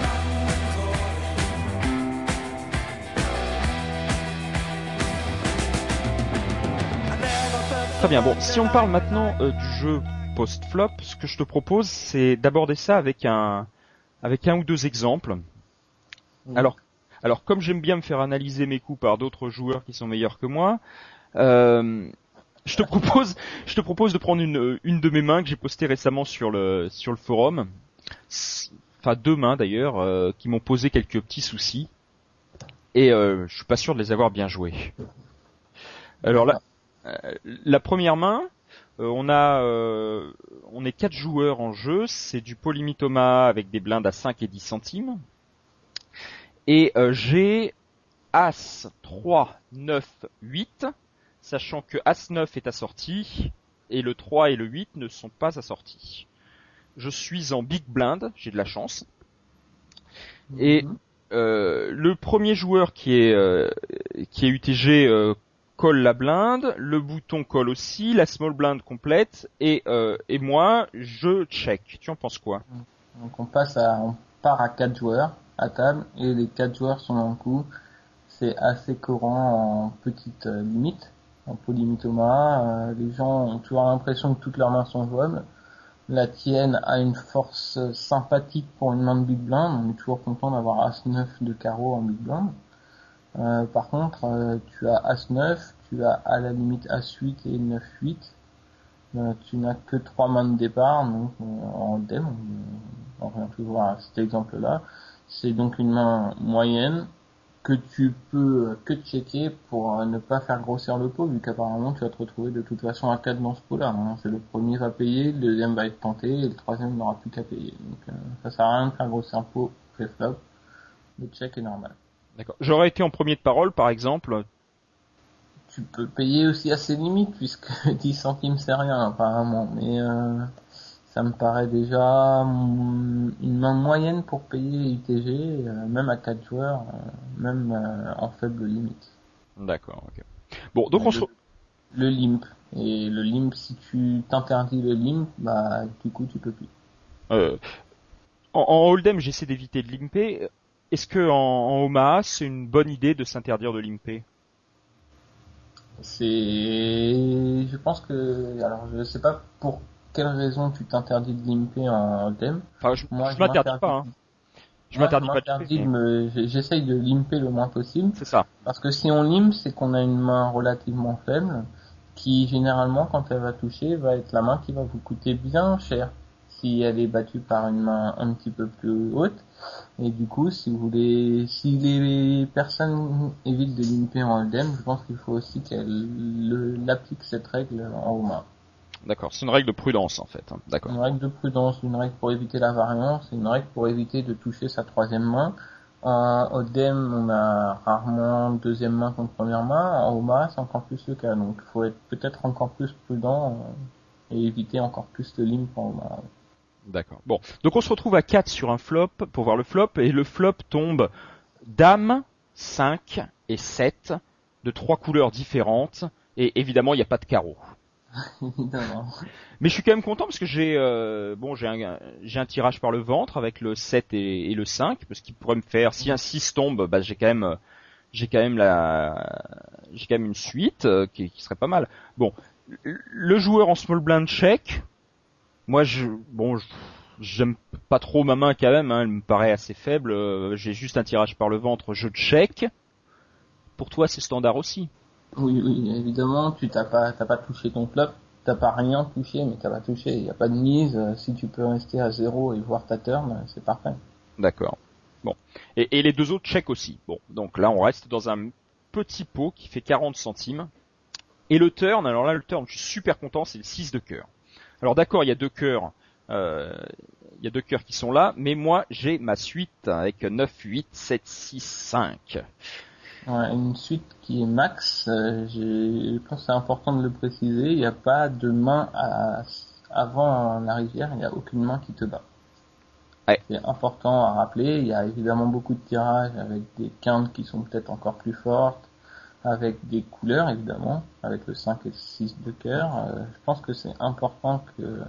A: Très bien, bon, si on parle maintenant euh, du jeu post-flop, ce que je te propose, c'est d'aborder ça avec un, avec un ou deux exemples. Oui. Alors, alors, comme j'aime bien me faire analyser mes coups par d'autres joueurs qui sont meilleurs que moi, Euh, je te propose, je te propose de prendre une, une de mes mains que j'ai postée récemment sur le, sur le forum. Enfin, deux mains d'ailleurs, euh, qui m'ont posé quelques petits soucis. Et euh, je suis pas sûr de les avoir bien joués. Alors là, euh, la première main, euh, on a, euh, on est quatre joueurs en jeu. C'est du Polymitoma avec des blindes à cinq et dix centimes. Et euh, j'ai As, trois, neuf, huit. Sachant que As neuf est assorti, et le trois et le huit ne sont pas assortis. Je suis en big blind, j'ai de la chance. Mm-hmm. Et euh, le premier joueur qui est, euh, qui est U T G euh, colle la blinde, le bouton colle aussi, la small blind complète, et, euh, et moi, je check. Tu en penses quoi?
B: Donc on passe à, on part à quatre joueurs à table, et les quatre joueurs sont dans le coup. C'est assez courant en petite euh, limite. En Polymitoma, euh, les gens ont toujours l'impression que toutes leurs mains sont jouables. La tienne a une force sympathique pour une main de big blind. On est toujours content d'avoir As neuf de carreau en big blind. Euh, par contre, euh, tu as As neuf, tu as à la limite As huit et neuf huit. Euh, tu n'as que trois mains de départ, donc euh, en dem, on, on revient toujours à cet exemple-là. C'est donc une main moyenne que tu peux que checker pour ne pas faire grossir le pot, vu qu'apparemment tu vas te retrouver de toute façon à quatre dans ce pot-là. Hein. C'est le premier va payer, le deuxième va être tenté, et le troisième n'aura plus qu'à payer. Donc euh, ça sert à rien de faire grossir le pot pré-flop. Le check est normal.
A: D'accord. J'aurais été en premier de parole, par exemple.
B: Tu peux payer aussi à ses limites, puisque dix centimes c'est rien apparemment, mais euh, ça me paraît déjà une main moyenne pour payer U T G, euh, même à quatre joueurs, euh, même euh, en faible limite.
A: D'accord, ok. Bon, donc on se...
B: Le limp. Et le limp, si tu t'interdis le limp, bah du coup tu peux plus.
A: Euh, en, en hold'em, j'essaie d'éviter de limper. Est-ce que en, en Omaha, c'est une bonne idée de s'interdire de limper?
B: C'est... Je pense que... Alors, je sais pas pour quelle raison tu t'interdis de limper en hold'em.
A: Enfin, je, Moi, je, je m'interdis pas, hein. Je
B: Moi,
A: m'interdis
B: je
A: pas de
B: limper. Me... J'essaye de limper le moins possible.
A: C'est ça.
B: Parce que si on limpe, c'est qu'on a une main relativement faible, qui généralement, quand elle va toucher, va être la main qui va vous coûter bien cher. Si elle est battue par une main un petit peu plus haute. Et du coup, si vous voulez, si les personnes évitent de limper en hold'em, je pense qu'il faut aussi qu'elles appliquent cette règle en Omaha.
A: D'accord, c'est une règle de prudence en fait. Hein. D'accord.
B: Une règle de prudence, une règle pour éviter la variance, une règle pour éviter de toucher sa troisième main. Euh, au Dame, on a rarement deuxième main contre première main. En Omaha, c'est encore plus le cas. Donc, il faut être peut-être encore plus prudent euh, et éviter encore plus de limp en Omaha.
A: D'accord. Bon, donc on se retrouve à quatre sur un flop pour voir le flop et le flop tombe Dame, cinq et sept de trois couleurs différentes et évidemment il n'y a pas de carreau.
B: Évidemment.
A: Mais je suis quand même content parce que j'ai euh, bon j'ai un j'ai un tirage par le ventre avec le sept et, et le cinq parce qu'il pourrait me faire si un six tombe bah j'ai quand même j'ai quand même la j'ai quand même une suite euh, qui, qui serait pas mal. Bon, le joueur en small blind check, moi je bon je, j'aime pas trop ma main quand même, hein, elle me paraît assez faible, euh, j'ai juste un tirage par le ventre, je check. Pour toi c'est standard aussi.
B: Oui, oui, évidemment, tu t'as pas, t'as pas touché ton flop, t'as pas rien touché, mais t'as pas touché, il y a pas de mise, si tu peux rester à zéro et voir ta turn, c'est parfait.
A: D'accord. Bon. Et, et les deux autres check aussi. Bon. Donc là, on reste dans un petit pot qui fait quarante centimes. Et le turn, alors là, le turn, je suis super content, c'est le six de cœur. Alors d'accord, il y a deux cœurs, euh, il y a deux cœurs qui sont là, mais moi, j'ai ma suite avec neuf, huit, sept, six, cinq.
B: Ouais, une suite qui est max, euh, j'ai, je pense que c'est important de le préciser, il n'y a pas de main à, avant la rivière, il n'y a aucune main qui te bat.
A: Ouais.
B: C'est important à rappeler, il y a évidemment beaucoup de tirages avec des quintes qui sont peut-être encore plus fortes, avec des couleurs évidemment, avec le cinq et le six de cœur. Euh, je pense que c'est important que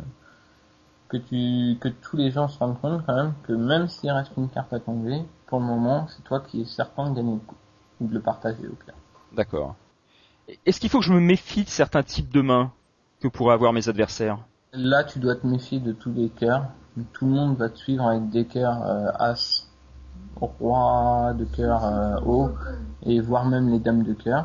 B: que tu que tous les gens se rendent compte quand même que même s'il reste une carte à tomber, pour le moment, c'est toi qui es certain de gagner le coup. Ou de le partager au pire.
A: D'accord. Est-ce qu'il faut que je me méfie de certains types de mains que pourraient avoir mes adversaires?
B: Là, tu dois te méfier de tous les cœurs. Tout le monde va te suivre avec des cœurs euh, as, roi de cœur euh, haut, et voire même les dames de cœur.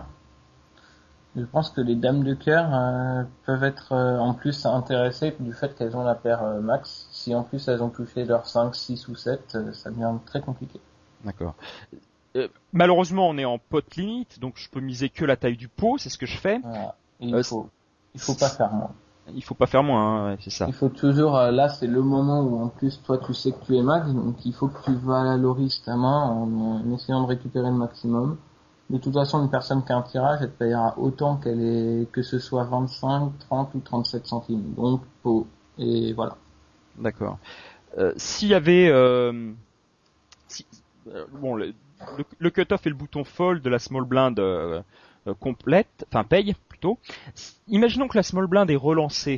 B: Je pense que les dames de cœur euh, peuvent être euh, en plus intéressées du fait qu'elles ont la paire euh, max. Si en plus elles ont touché leur cinq, six ou sept, euh, ça devient très compliqué.
A: D'accord. Euh, malheureusement, on est en pot limite, donc je peux miser que la taille du pot, c'est ce que je fais.
B: Voilà. Il
A: Euh,
B: faut, il faut pas faire moins.
A: Il faut pas faire moins, hein, ouais, c'est ça.
B: Il faut toujours, euh, là c'est le moment où en plus toi tu sais que tu es max, donc il faut que tu valorise ta main en, en essayant de récupérer le maximum. De toute façon, une personne qui a un tirage, elle te payera autant qu'elle est, que ce soit vingt-cinq, trente ou trente-sept centimes. Donc, pot. Et voilà.
A: D'accord. Euh, s'il y avait, euh, si, euh, bon, le, le, le cut-off et le bouton fold de la small blind euh, euh, complète, enfin paye plutôt. Imaginons que la small blind est relancée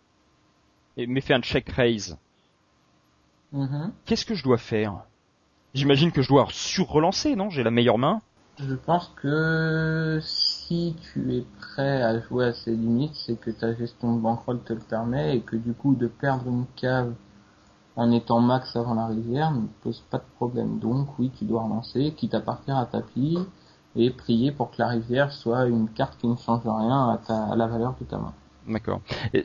A: et m'ait fait un check raise.
B: Mm-hmm.
A: Qu'est-ce que je dois faire? J'imagine que je dois sur-relancer, non? J'ai la meilleure main.
B: Je pense que si tu es prêt à jouer à ces limites, c'est que ta gestion de bankroll te le permet et que du coup de perdre une cave en étant max avant la rivière ne pose pas de problème. Donc oui, tu dois relancer, quitte à partir à tapis et prier pour que la rivière soit une carte qui ne change rien à, ta, à la valeur de ta main.
A: D'accord.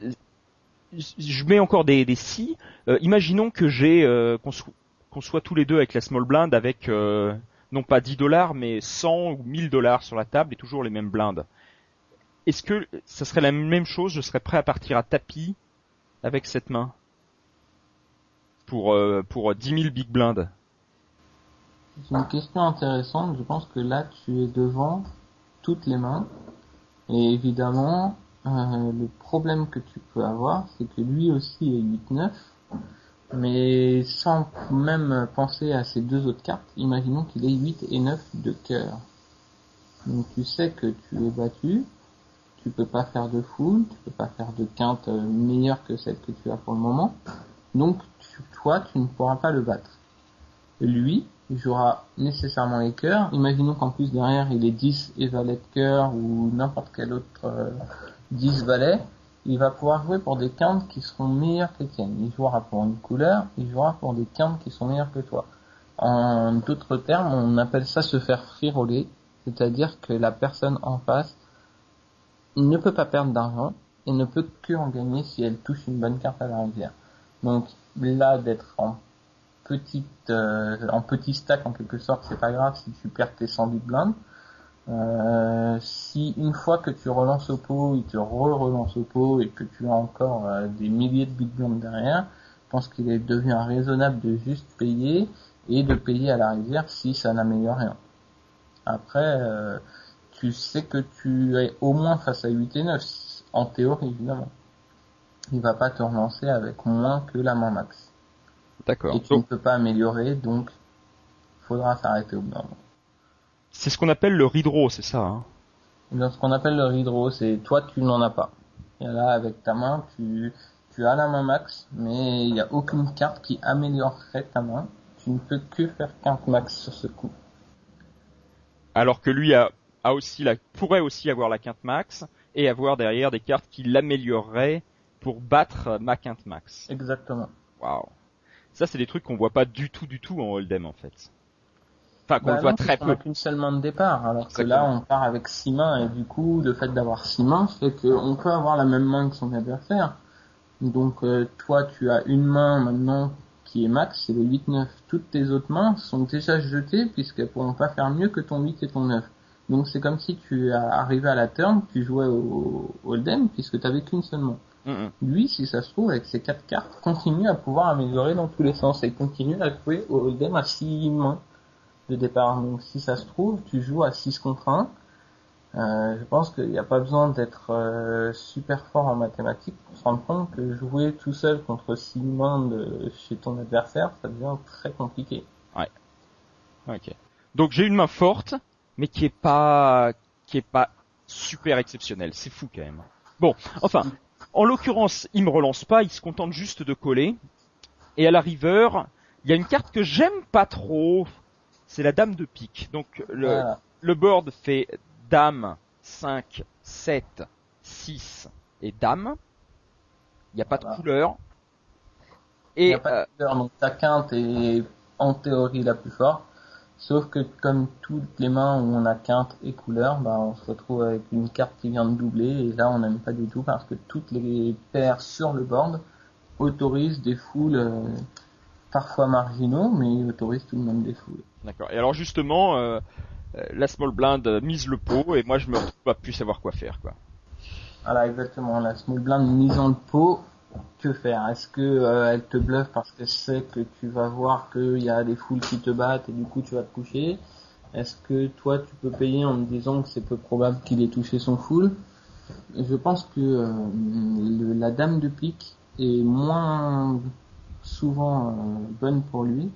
A: Je mets encore des, des si. Euh, imaginons que j'ai euh, qu'on, so- qu'on soit tous les deux avec la small blind avec euh, non pas dix dollars mais cent ou mille dollars sur la table et toujours les mêmes blindes. Est-ce que ça serait la même chose? Je serais prêt à partir à tapis avec cette main pour euh, pour dix mille big blinds.
B: C'est une question intéressante. Je pense que là, tu es devant toutes les mains. Et évidemment, euh, le problème que tu peux avoir, c'est que lui aussi est huit neuf. Mais sans même penser à ces deux autres cartes, imaginons qu'il ait huit et neuf de cœur. Donc tu sais que tu es battu. Tu peux pas faire de full. Tu peux pas faire de quinte meilleure que celle que tu as pour le moment. Donc tu, toi, tu ne pourras pas le battre. Lui, il jouera nécessairement les cœurs. Imaginons qu'en plus derrière il est dix et valet de cœur ou n'importe quel autre euh, dix valets. Il va pouvoir jouer pour des quintes qui seront meilleures que les tiennes. Il jouera pour une couleur, il jouera pour des quintes qui sont meilleures que toi. En d'autres termes, on appelle ça se faire free roller, c'est-à-dire que la personne en face ne peut pas perdre d'argent et ne peut que en gagner si elle touche une bonne carte à la rivière. Donc là, d'être en petite, euh, en petit stack en quelque sorte, c'est pas grave si tu perds tes cent big blinds. Euh, si une fois que tu relances au pot, il te re-relance au pot et que tu as encore euh, des milliers de big blinds derrière, je pense qu'il est devenu raisonnable de juste payer et de payer à la rivière si ça n'améliore rien. Après, euh, tu sais que tu es au moins face à huit et neuf, en théorie évidemment. Il va pas te relancer avec moins que la main max.
A: D'accord.
B: Et tu
A: Donc,
B: ne peux pas améliorer, donc faudra s'arrêter au bout d'un moment.
A: c'est ce qu'on appelle le redraw, c'est ça, hein?
B: Dans ce qu'on appelle le redraw, c'est toi tu n'en as pas. Et là, avec ta main, tu, tu as la main max, mais il n'y a aucune carte qui améliorerait ta main. Tu ne peux que faire carte max sur ce coup.
A: Alors que lui a, a aussi la, pourrait aussi avoir la quinte max et avoir derrière des cartes qui l'amélioreraient pour battre ma quinte max.
B: Exactement.
A: Waouh. Ça, c'est des trucs qu'on voit pas du tout, du tout en hold'em, en fait. Enfin, qu'on
B: Bah
A: le voit
B: non,
A: très
B: on
A: peu.
B: n'a qu'une seule main de départ, alors que
A: Exactement.
B: là on part avec six mains, et du coup le fait d'avoir six mains fait qu'on peut avoir la même main que son adversaire. Donc euh, toi tu as une main maintenant qui est max, c'est le huit neuf. Toutes tes autres mains sont déjà jetées puisqu'elles pourront pas faire mieux que ton huit et ton neuf. Donc c'est comme si tu arrivais à la turn, tu jouais au hold'em puisque tu avais qu'une seule main.
A: Mm-mm.
B: Lui, si ça se trouve, avec ses quatre cartes, continue à pouvoir améliorer dans tous les sens et continue à jouer au hold'em à six mains de départ. Donc si ça se trouve, tu joues à six contre un. Euh, je pense qu'il n'y a pas besoin d'être euh, super fort en mathématiques pour se rendre compte que jouer tout seul contre six mains de chez ton adversaire, ça devient très compliqué.
A: Ouais. Ok. Donc j'ai une main forte, mais qui est pas, qui est pas super exceptionnelle. C'est fou quand même. Bon, enfin, en l'occurrence, il me relance pas, il se contente juste de coller. Et à la river, il y a une carte que j'aime pas trop. C'est la dame de pique. Donc le,
B: Voilà.
A: le board fait dame, cinq, sept, six et dame. Il n'y a pas
B: Voilà.
A: de couleur.
B: Il n'y
A: Et
B: a pas
A: euh,
B: de couleur, donc ta quinte est en théorie la plus forte. Sauf que comme toutes les mains où on a quinte et couleur, bah on se retrouve avec une carte qui vient de doubler et là on n'aime pas du tout parce que toutes les paires sur le board autorisent des fouls euh, parfois marginaux, mais ils autorisent tout de même des fouls.
A: d'accord. Et alors justement, euh, euh, la small blind mise le pot et moi je me retrouve à plus savoir quoi faire, quoi.
B: Voilà, exactement. La small blind misant le pot, que faire? Est-ce que euh, elle te bluffe parce qu'elle sait que tu vas voir qu'il y a des foules qui te battent et du coup tu vas te coucher? Est-ce que toi tu peux payer en te disant que c'est peu probable qu'il ait touché son full? Je pense que euh, le, la dame de pique est moins souvent euh, bonne pour lui.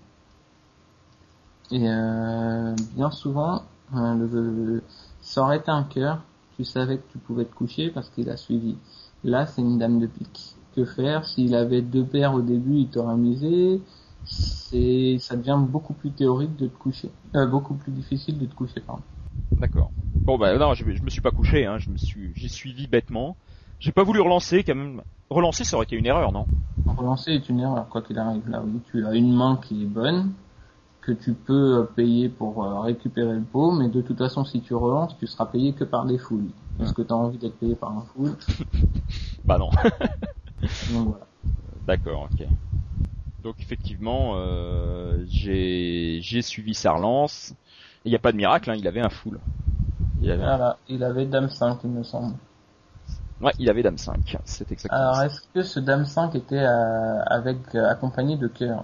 B: Et euh, bien souvent, euh, le, le, ça aurait été un cœur, tu savais que tu pouvais te coucher parce qu'il a suivi. Là, c'est une dame de pique. Que faire? S'il avait deux paires au début, il t'aurait misé. C'est, ça devient beaucoup plus théorique de te coucher, euh, beaucoup plus difficile de te coucher, pardon.
A: D'accord. Bon bah non, je, je me suis pas couché, hein. Je me suis, j'ai suivi bêtement. J'ai pas voulu relancer quand même. Relancer, ça aurait été une erreur, non?
B: Relancer est une erreur, quoi qu'il arrive. Là, oui, tu as une main qui est bonne, que tu peux payer pour euh, récupérer le pot, mais de toute façon, si tu relances, tu seras payé que par des foules. Est-ce que tu as envie d'être payé par un full?
A: Bah non.
B: Donc voilà.
A: D'accord, ok. Donc effectivement, euh, j'ai, j'ai suivi sa relance. Il n'y a pas de miracle, hein, il avait un full. Il avait...
B: Voilà, il avait dame cinq, il me semble.
A: Ouais, il avait dame cinq, c'est exactement
B: Alors,
A: ça.
B: est-ce que ce dame cinq était euh, avec euh, accompagné de cœur?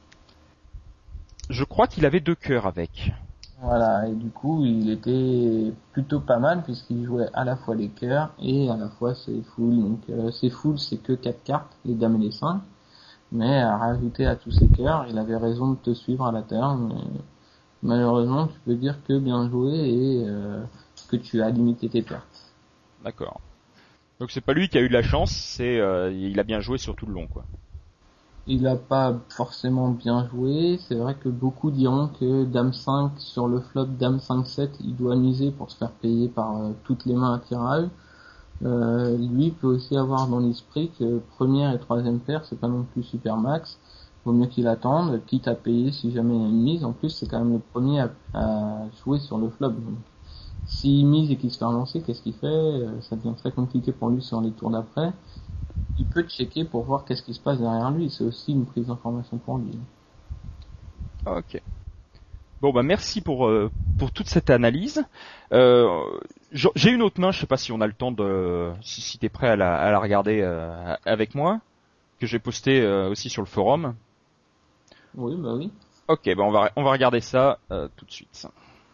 A: Je crois qu'il avait deux cœurs avec.
B: Voilà, et du coup, il était plutôt pas mal puisqu'il jouait à la fois les cœurs et à la fois ses foules. Donc, euh, ses foules, c'est que quatre cartes, les dames et les cinq. Mais à rajouter à tous ses cœurs, il avait raison de te suivre à la turn. Mais malheureusement, tu peux dire que bien joué et euh, que tu as limité tes pertes.
A: D'accord. Donc c'est pas lui qui a eu de la chance, c'est euh, il a bien joué sur tout le long, quoi.
B: Il a pas forcément bien joué. C'est vrai que beaucoup diront que dame cinq sur le flop, dame cinq sept, il doit miser pour se faire payer par euh, toutes les mains à tirage. Euh, lui peut aussi avoir dans l'esprit que première et troisième paire, c'est pas non plus super max. Vaut mieux qu'il attende, quitte à payer si jamais il y a une mise. En plus, c'est quand même le premier à, à jouer sur le flop. Donc, s'il mise et qu'il se fait relancer, qu'est-ce qu'il fait? Ça devient très compliqué pour lui sur les tours d'après. Il peut checker pour voir qu'est-ce qui se passe derrière lui. C'est aussi une prise d'information pour lui.
A: Ok. Bon bah merci pour euh, pour toute cette analyse. Euh, j'ai une autre main, je sais pas si on a le temps de, si, si t'es prêt à la, à la regarder euh, avec moi, que j'ai posté euh, aussi sur le forum.
B: Oui, bah oui.
A: Ok, ben on va on va regarder ça euh, tout de suite.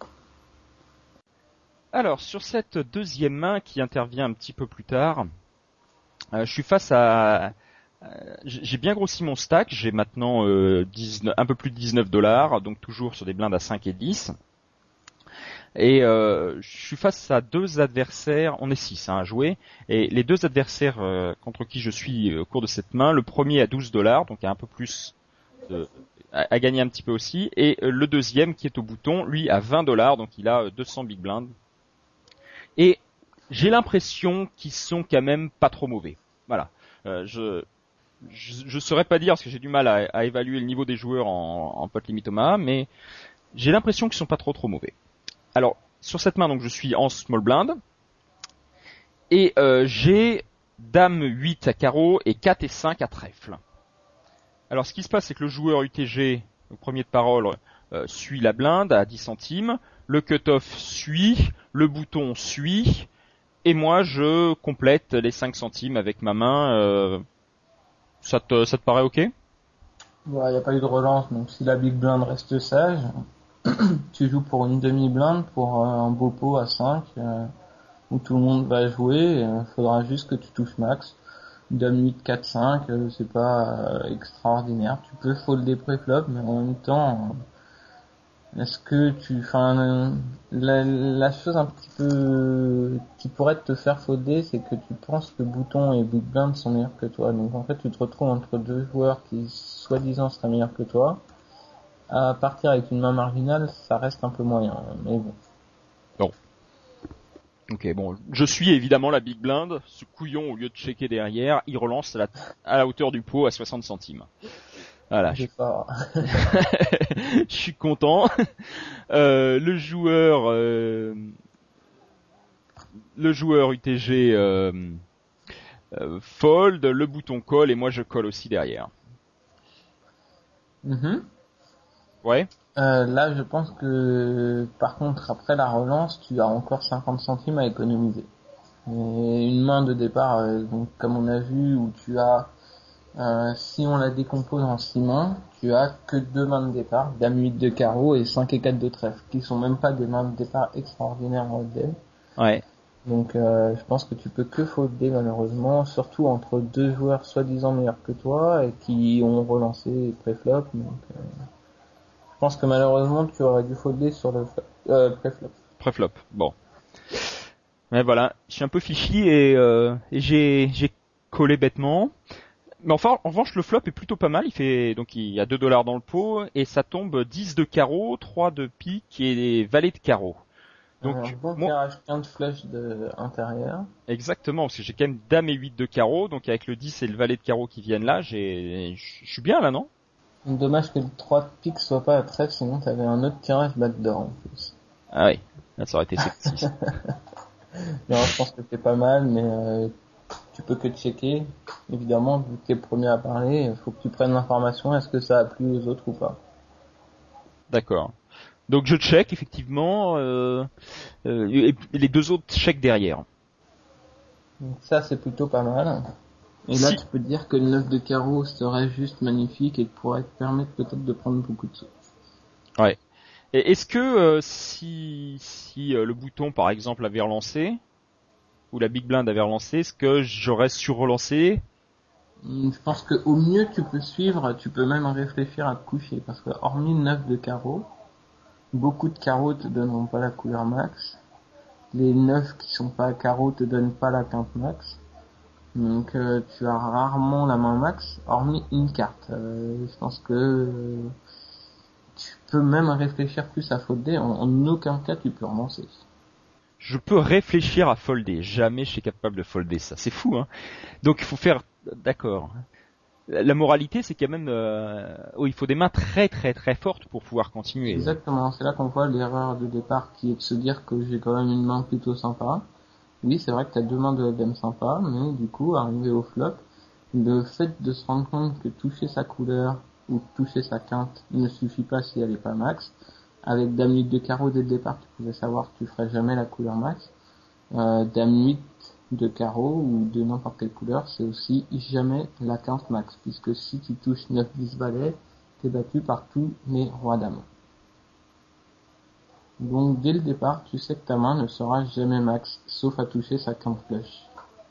A: Alors sur cette deuxième main qui intervient un petit peu plus tard, euh, je suis face à, euh, j'ai bien grossi mon stack, j'ai maintenant euh, dix-neuf, un peu plus de dix-neuf dollars, donc toujours sur des blindes à cinq et dix. Et euh, je suis face à deux adversaires, on est six hein, à jouer, et les deux adversaires euh, contre qui je suis au cours de cette main, le premier à douze dollars, donc il y a un peu plus de, à, à gagner un petit peu aussi, et euh, le deuxième qui est au bouton, lui à vingt dollars, donc il a deux cents big blinds. Et j'ai l'impression qu'ils sont quand même pas trop mauvais. Voilà, euh, je je, je saurais pas dire parce que j'ai du mal à, à évaluer le niveau des joueurs en, en pot limit Omaha, mais j'ai l'impression qu'ils sont pas trop trop mauvais. Alors sur cette main, donc je suis en small blind et euh, j'ai dame huit à carreau et quatre et cinq à trèfle. Alors ce qui se passe, c'est que le joueur U T G, le premier de parole, euh, suit la blinde à dix centimes, le cut-off suit, le bouton suit, et moi je complète les cinq centimes avec ma main. Euh, ça te ça te paraît ok?
B: Il ouais, n'y a pas eu de relance, donc si la big blind reste sage, tu joues pour une demi-blinde, pour un beau pot à cinq, euh, où tout le monde va jouer, il euh, faudra juste que tu touches max. Dame huit, quatre, cinq, euh, c'est pas euh, extraordinaire. Tu peux folder pré-flop, mais en même temps, euh, est-ce que tu... Enfin, euh, la, la chose un petit peu qui pourrait te faire folder, c'est que tu penses que bouton et big blind sont meilleurs que toi. Donc en fait, tu te retrouves entre deux joueurs qui, soi-disant, seraient meilleurs que toi. À partir avec une main marginale, ça reste un peu moyen, mais bon.
A: Bon. Ok, bon, je suis évidemment la big blind. Ce couillon, au lieu de checker derrière, il relance à la, à la hauteur du pot à soixante centimes. Voilà. Je, je suis content. Euh, le joueur, euh, le joueur U T G euh, euh, fold, le bouton colle et moi je colle aussi derrière.
B: Mm-hmm.
A: Ouais.
B: Euh, là, je pense que, par contre, après la relance, tu as encore cinquante centimes à économiser. Et une main de départ, euh, donc comme on a vu, où tu as, euh, si on la décompose en six mains, tu as que deux mains de départ, dame huit de carreau et cinq et quatre de trèfle, qui sont même pas des mains de départ extraordinaires en odd.
A: Ouais.
B: Donc, euh, je pense que tu peux que folder malheureusement, surtout entre deux joueurs soi-disant meilleurs que toi et qui ont relancé pré-flop. Donc, euh, je pense que malheureusement tu aurais dû folder sur le flop, euh, pré-flop.
A: Pré-flop, bon. Mais voilà, je suis un peu fichi et, euh, et j'ai, j'ai collé bêtement. Mais enfin, en revanche, le flop est plutôt pas mal. Il fait, donc il y a deux dollars dans le pot et ça tombe dix de carreau, trois de pique et valet de carreau.
B: Donc, Alors, bon moi, tirage quinte flèche de intérieur.
A: Exactement, parce que j'ai quand même dame et huit de carreau, donc avec le dix et le valet de carreau qui viennent là, j'ai, je suis bien là, non?
B: Dommage que le trois de pique soit pas à trèfle, sinon t'avais un autre tirage backdoor en plus.
A: Ah oui, là ça aurait été sexy.
B: Non, je pense que c'est pas mal, mais euh, tu peux que checker. Évidemment, vu que t'es le premier à parler, il faut que tu prennes l'information, est-ce que ça a plu aux autres ou pas.
A: D'accord. Donc je check effectivement, euh, euh, et les deux autres check derrière.
B: Donc ça c'est plutôt pas mal. Et là, si. Tu peux dire que le neuf de carreau serait juste magnifique et pourrait te permettre peut-être de prendre beaucoup de sous.
A: Ouais. Et est-ce que euh, si si euh, le bouton par exemple avait relancé ou la big blind avait relancé, est-ce que j'aurais sur-relancé?
B: Je pense que au mieux tu peux suivre, tu peux même réfléchir à te coucher parce que hormis le neuf de carreau, beaucoup de carreaux te donneront pas la couleur max. Les neuf qui sont pas à carreau te donnent pas la quinte max. Donc euh, tu as rarement la main max, hormis une carte. Euh, je pense que euh, tu peux même réfléchir plus à folder. En, en aucun cas tu peux relancer.
A: Je peux réfléchir à folder. Jamais je suis capable de folder ça. C'est fou, hein. Donc il faut faire... D'accord. La moralité, c'est quand même... Euh... Oh, il faut des mains très très très fortes pour pouvoir continuer.
B: Exactement. C'est là qu'on voit l'erreur de départ qui est de se dire que j'ai quand même une main plutôt sympa. Oui, c'est vrai que t'as deux mains de dame sympa, mais du coup, arrivé au flop, le fait de se rendre compte que toucher sa couleur ou toucher sa quinte ne suffit pas si elle est pas max, avec dame huit de carreau dès le départ, tu pouvais savoir que tu ferais jamais la couleur max. Euh, dame huit de carreau ou de n'importe quelle couleur, c'est aussi jamais la quinte max, puisque si tu touches neuf dix valet, t'es battu par tous les rois dames. Donc dès le départ, tu sais que ta main ne sera jamais max, sauf à toucher sa quinte flush.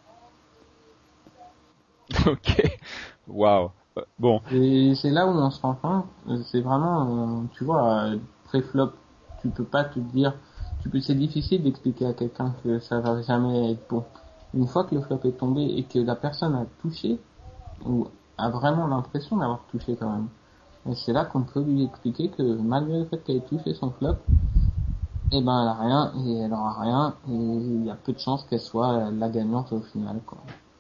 A: Ok, waouh. Bon.
B: Et c'est là où on se rend compte, c'est vraiment, tu vois, pré-flop, tu peux pas te dire, tu peux, c'est difficile d'expliquer à quelqu'un que ça va jamais être bon. Une fois que le flop est tombé et que la personne a touché, ou a vraiment l'impression d'avoir touché quand même, et c'est là qu'on peut lui expliquer que malgré le fait qu'elle ait touché son flop, eh ben elle a rien et elle aura rien et il y a peu de chances qu'elle soit la gagnante au final, quoi.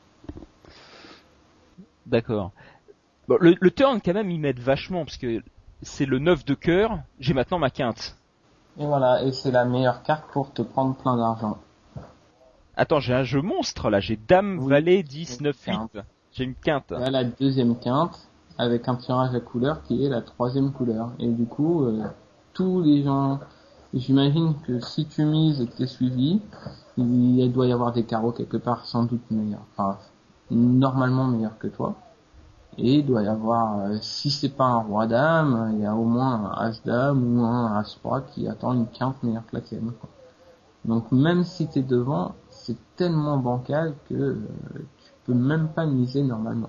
A: D'accord. Bon, le, le turn quand même il m'aide vachement parce que c'est le neuf de cœur, j'ai maintenant ma quinte.
B: Et voilà, et c'est la meilleure carte pour te prendre plein d'argent.
A: Attends, j'ai un jeu monstre là, j'ai dame, oui, valet, dix, neuf, huit. J'ai une quinte.
B: Là, la deuxième quinte avec un tirage à couleur qui est la troisième couleur. Et du coup, euh, tous les gens, j'imagine que si tu mises et que t'es suivi, il doit y avoir des carreaux quelque part sans doute meilleurs. Enfin, normalement meilleurs que toi. Et il doit y avoir, euh, si c'est pas un roi dame, il y a au moins un as dame ou un as roi qui attend une quinte meilleure que la tienne, quoi. Donc même si t'es devant, c'est tellement bancal que euh, tu peux même pas miser normalement.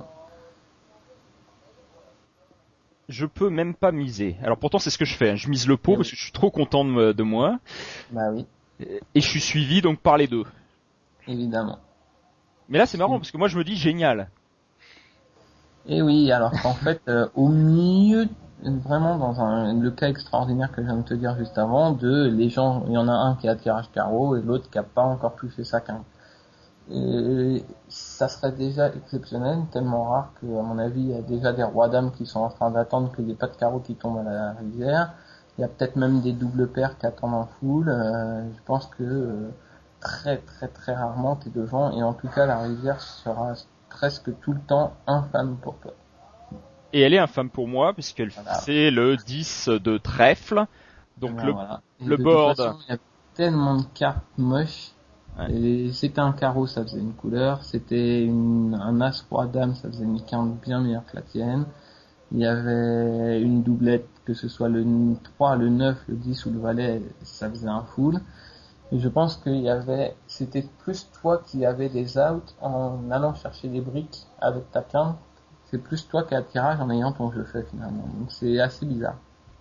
A: Je peux même pas miser. Alors pourtant c'est ce que je fais, hein. Je mise le pot oui. Parce que je suis trop content de, de moi.
B: Bah oui.
A: Et, et je suis suivi donc par les deux.
B: Évidemment.
A: Mais là c'est marrant parce que moi je me dis génial.
B: Et oui, alors qu'en fait, euh, au milieu, vraiment dans un, le cas extraordinaire que je viens de te dire juste avant, de les gens, il y en a un qui a tirage carreau et l'autre qui a pas encore touché sa quinte. Et ça serait déjà exceptionnel, tellement rare que, à mon avis, il y a déjà des rois dames qui sont en train d'attendre qu'il n'y ait pas de carreau qui tombe à la rivière. Il y a peut-être même des doubles paires qui attendent en full. Euh, je pense que euh, très très très rarement t'es devant et en tout cas la rivière sera presque tout le temps infâme pour toi.
A: Et elle est infâme pour moi puisqu'elle voilà. C'est le dix de trèfle. Donc voilà, le, voilà. le board.
B: Façon, il y a tellement de cartes moches. Ouais. Et c'était un carreau, ça faisait une couleur. C'était une, un as roi dame, ça faisait une quinte bien meilleure que la tienne. Il y avait une doublette, que ce soit le trois, le neuf, le dix ou le valet, ça faisait un full. Et je pense qu'il y avait, c'était plus toi qui avais des outs en allant chercher des briques avec ta quinte. C'est plus toi qui as le tirage en ayant ton jeu fait finalement. Donc c'est assez bizarre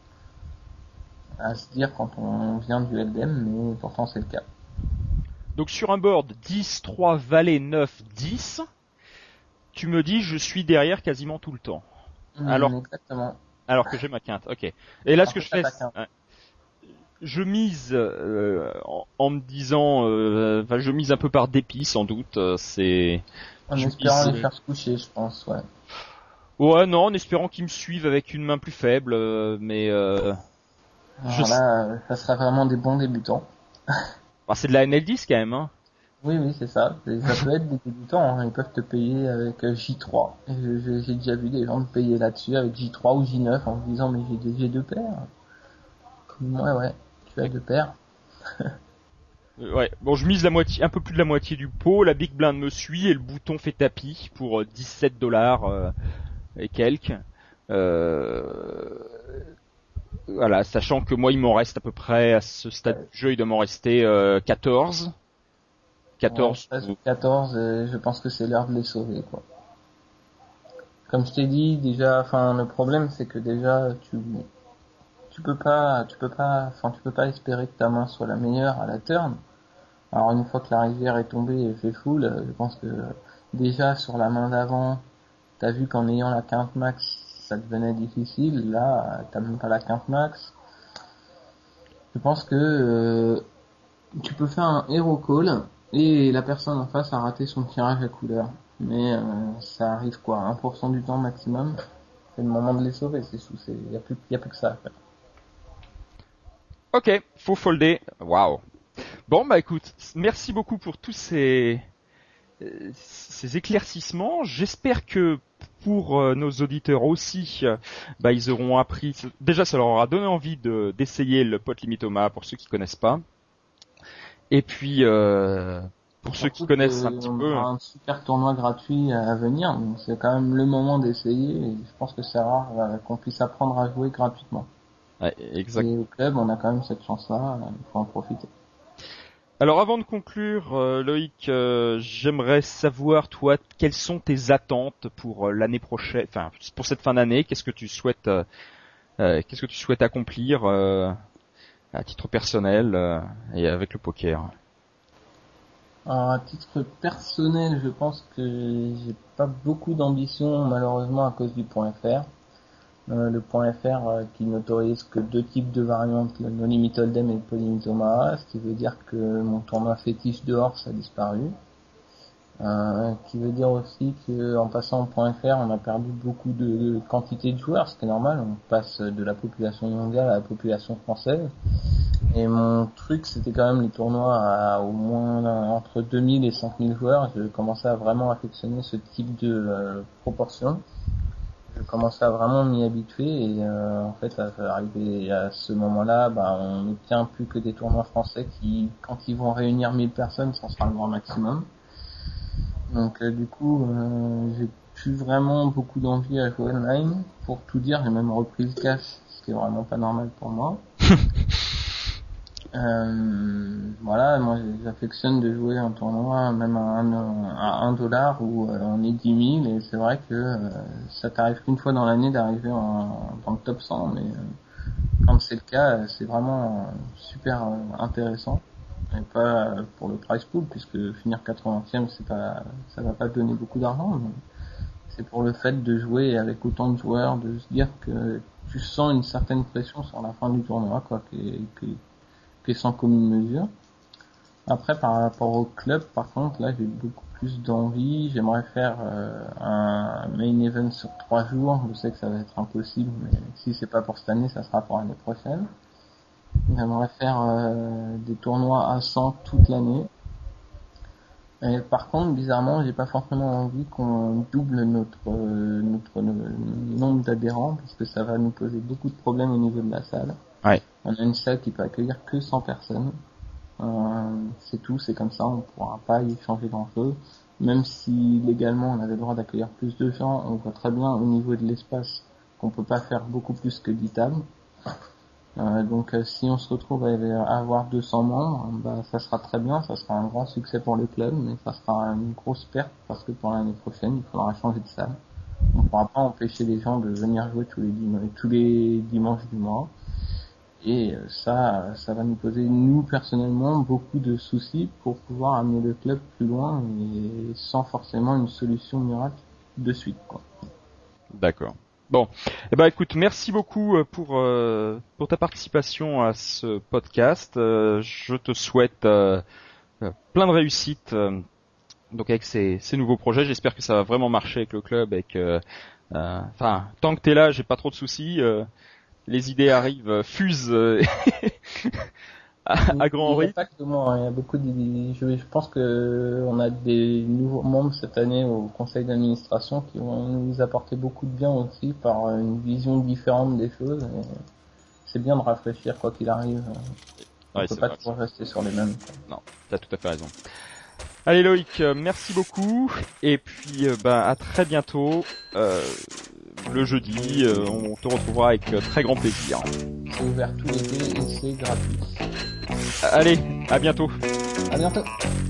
B: à se dire quand on vient du L D M, mais pourtant c'est le cas.
A: Donc sur un board dix, trois, valet, neuf, dix, tu me dis je suis derrière quasiment tout le temps.
B: Mmh, alors, exactement.
A: Alors que j'ai ma quinte, ok. Et là, alors ce que je fais, je mise euh, en, en me disant, euh, enfin, je mise un peu par dépit, sans doute. Euh, c'est.
B: En je espérant mise... les faire se coucher, je pense, ouais.
A: Ouais, non, en espérant qu'ils me suivent avec une main plus faible, euh, mais. Euh,
B: alors je... là, ça sera vraiment des bons débutants.
A: Bah, c'est de la N L dix quand même, hein.
B: Oui, oui, c'est ça. Ça peut être des débutants, hein. Ils peuvent te payer avec J trois. Et je, j'ai déjà vu des gens te payer là-dessus avec J trois ou J neuf en se disant mais j'ai, j'ai deux paires. Ouais, ouais, tu as deux paires.
A: Ouais, bon, je mise la moitié, un peu plus de la moitié du pot. La big blind me suit et le bouton fait tapis pour dix-sept dollars euh, et quelques. Euh... Voilà, sachant que moi il m'en reste à peu près à ce stade du jeu, il doit m'en rester euh, quatorze. quatorze.
B: Ouais, quatorze, et je pense que c'est l'heure de les sauver, quoi. Comme je t'ai dit, déjà, enfin, le problème, c'est que déjà, tu, tu peux pas, tu peux pas, enfin, tu peux pas espérer que ta main soit la meilleure à la turn. Alors, une fois que la rivière est tombée et fait full, je pense que, déjà, sur la main d'avant, t'as vu qu'en ayant la quinte max, ça devenait difficile. Là, t'as même pas la quinte max. Je pense que, euh, tu peux faire un hero call, et la personne en face a raté son tirage à couleur. Mais euh, ça arrive quoi, un pour cent du temps maximum. C'est le moment de les sauver, c'est sous, c'est y a plus y a plus que ça à faire.
A: OK, faut folder. Waouh. Bon bah écoute, merci beaucoup pour tous ces ces éclaircissements. J'espère que pour euh, nos auditeurs aussi, euh, bah, ils auront appris, déjà ça leur aura donné envie de, d'essayer le Pot Limitoma pour ceux qui connaissent pas. Et puis, euh, pour ceux qui connaissent un petit
B: on
A: peu...
B: aura un super tournoi gratuit à venir, donc c'est quand même le moment d'essayer, et je pense que c'est rare euh, qu'on puisse apprendre à jouer gratuitement.
A: Ouais, exact.
B: Et au club, on a quand même cette chance-là, il faut en profiter.
A: Alors avant de conclure, euh, Loïc, euh, j'aimerais savoir, toi, quelles sont tes attentes pour euh, l'année prochaine, enfin pour cette fin d'année. Qu'est-ce que tu souhaites, euh, euh, qu'est-ce que tu souhaites accomplir euh, à titre personnel euh, et avec le poker?
B: Alors, à titre personnel, je pense que j'ai pas beaucoup d'ambition, malheureusement, à cause du point F R. Euh, le point F R euh, qui n'autorise que deux types de variantes, le No Limit Hold'em et le Pot Limitoma, ce qui veut dire que mon tournoi fétiche de Horse a disparu. Euh, qui veut dire aussi que en passant au point F R, on a perdu beaucoup de, de quantité de joueurs, ce qui est normal, on passe de la population mondiale à la population française. Et mon truc, c'était quand même les tournois à au moins entre deux mille et cinq mille joueurs. Je commençais à vraiment affectionner ce type de euh, proportion. Je commençais à vraiment m'y habituer et euh, en fait, à arriver à ce moment-là, bah, on n'obtient plus que des tournois français qui, quand ils vont réunir mille personnes, ça sera le grand maximum. Donc euh, du coup, euh, j'ai plus vraiment beaucoup d'envie à jouer online. Pour tout dire, j'ai même repris le cash, ce qui est vraiment pas normal pour moi. Euh, voilà, moi j'affectionne de jouer un tournoi même à un, à un dollar où euh, on est dix mille et c'est vrai que euh, ça t'arrive qu'une fois dans l'année d'arriver en, dans le top cent, mais euh, quand c'est le cas, c'est vraiment euh, super euh, intéressant. Et pas pour le prize pool puisque finir quatre-vingtième c'est pas, ça va pas te donner beaucoup d'argent, mais c'est pour le fait de jouer avec autant de joueurs, de se dire que tu sens une certaine pression sur la fin du tournoi, quoi, qui est, qui est qui est sans commune mesure. Après, par rapport au club, par contre, là, j'ai beaucoup plus d'envie. J'aimerais faire euh, un main event sur trois jours. Je sais que ça va être impossible, mais si c'est pas pour cette année, ça sera pour l'année prochaine. J'aimerais faire euh, des tournois à cent toute l'année. Et par contre, bizarrement, j'ai pas forcément envie qu'on double notre euh, notre nombre d'adhérents parce que ça va nous poser beaucoup de problèmes au niveau de la salle.
A: Ouais.
B: On a une salle qui peut accueillir que cent personnes. Euh, c'est tout, c'est comme ça, on pourra pas y changer grand chose. Même si légalement on avait le droit d'accueillir plus de gens, on voit très bien au niveau de l'espace qu'on peut pas faire beaucoup plus que dix tables. Euh, donc euh, si on se retrouve à avoir deux cents membres, bah ça sera très bien, ça sera un grand succès pour le club, mais ça sera une grosse perte parce que pour l'année prochaine il faudra changer de salle. On pourra pas empêcher les gens de venir jouer tous les dimanches, tous les dimanches du mois. Et ça, ça va nous poser, nous, personnellement, beaucoup de soucis pour pouvoir amener le club plus loin et sans forcément une solution miracle de suite, quoi.
A: D'accord. Bon. Eh ben, écoute, merci beaucoup pour, euh, pour ta participation à ce podcast. Euh, je te souhaite euh, plein de réussite euh, donc avec ces, ces nouveaux projets. J'espère que ça va vraiment marcher avec le club et que, euh, enfin, tant que t'es là, j'ai pas trop de soucis. Euh, les idées arrivent, fusent à, à grand rythme.
B: Il n'y a pas que moi, il y a beaucoup d'idées. Je, je pense que on a des nouveaux membres cette année au conseil d'administration qui vont nous apporter beaucoup de bien aussi par une vision différente des choses. Et c'est bien de rafraîchir quoi qu'il arrive. On
A: ouais,
B: peut pas toujours rester sur les mêmes.
A: Non, t'as tout à fait raison. Allez Loïc, merci beaucoup et puis euh, bah, à très bientôt. Euh, le jeudi, euh, on te retrouvera avec euh, très grand plaisir.
B: C'est ouvert tout l'été et c'est gratuit.
A: Allez, à bientôt.
B: À bientôt.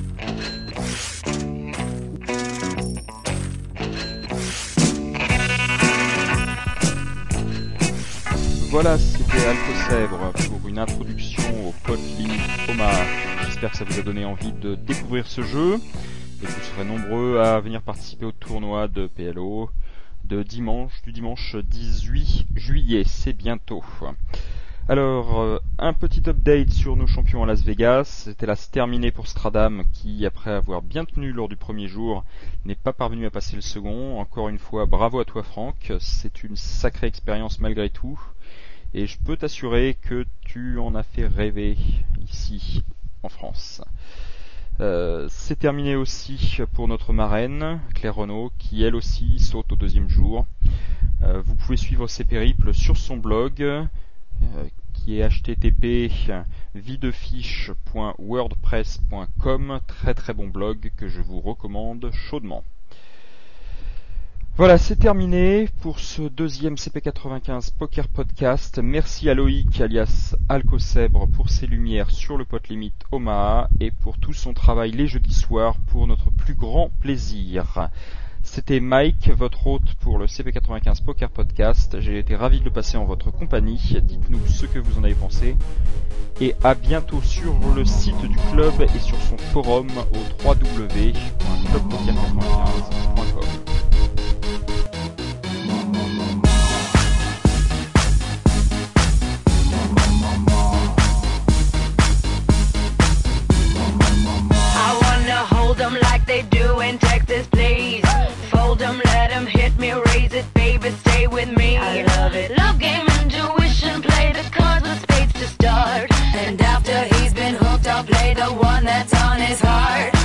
A: Voilà, c'était Alcosèvre pour une introduction au Pot Limitoma. J'espère que ça vous a donné envie de découvrir ce jeu et que vous serez nombreux à venir participer au tournoi de P L O de dimanche, du dimanche dix-huit juillet, c'est bientôt. Alors, euh, un petit update sur nos champions à Las Vegas. C'était là terminé pour Stradam qui, après avoir bien tenu lors du premier jour, n'est pas parvenu à passer le second. Encore une fois, bravo à toi Franck, c'est une sacrée expérience malgré tout. Et je peux t'assurer que tu en as fait rêver ici en France. Euh, c'est terminé aussi pour notre marraine, Claire Renaud, qui elle aussi saute au deuxième jour. Euh, vous pouvez suivre ses périples sur son blog, euh, qui est h t t p point videfiche point wordpress point com. Très très bon blog que je vous recommande chaudement. Voilà, c'est terminé pour ce deuxième C P quatre-vingt-quinze Poker Podcast. Merci à Loïc alias Alcocèbre pour ses lumières sur le pot limit Omaha et pour tout son travail les jeudis soirs pour notre plus grand plaisir. C'était Mike, votre hôte pour le C P quatre-vingt-quinze Poker Podcast. J'ai été ravi de le passer en votre compagnie. Dites-nous ce que vous en avez pensé. Et à bientôt sur le site du club et sur son forum au w w w point club poker quatre-vingt-quinze point com.
D: Like they do in Texas, please. Fold them, let them hit me, raise it, baby, stay with me. I love it. Love game, intuition, play the cards with spades to start. And after he's been hooked, I'll play the one that's on his heart.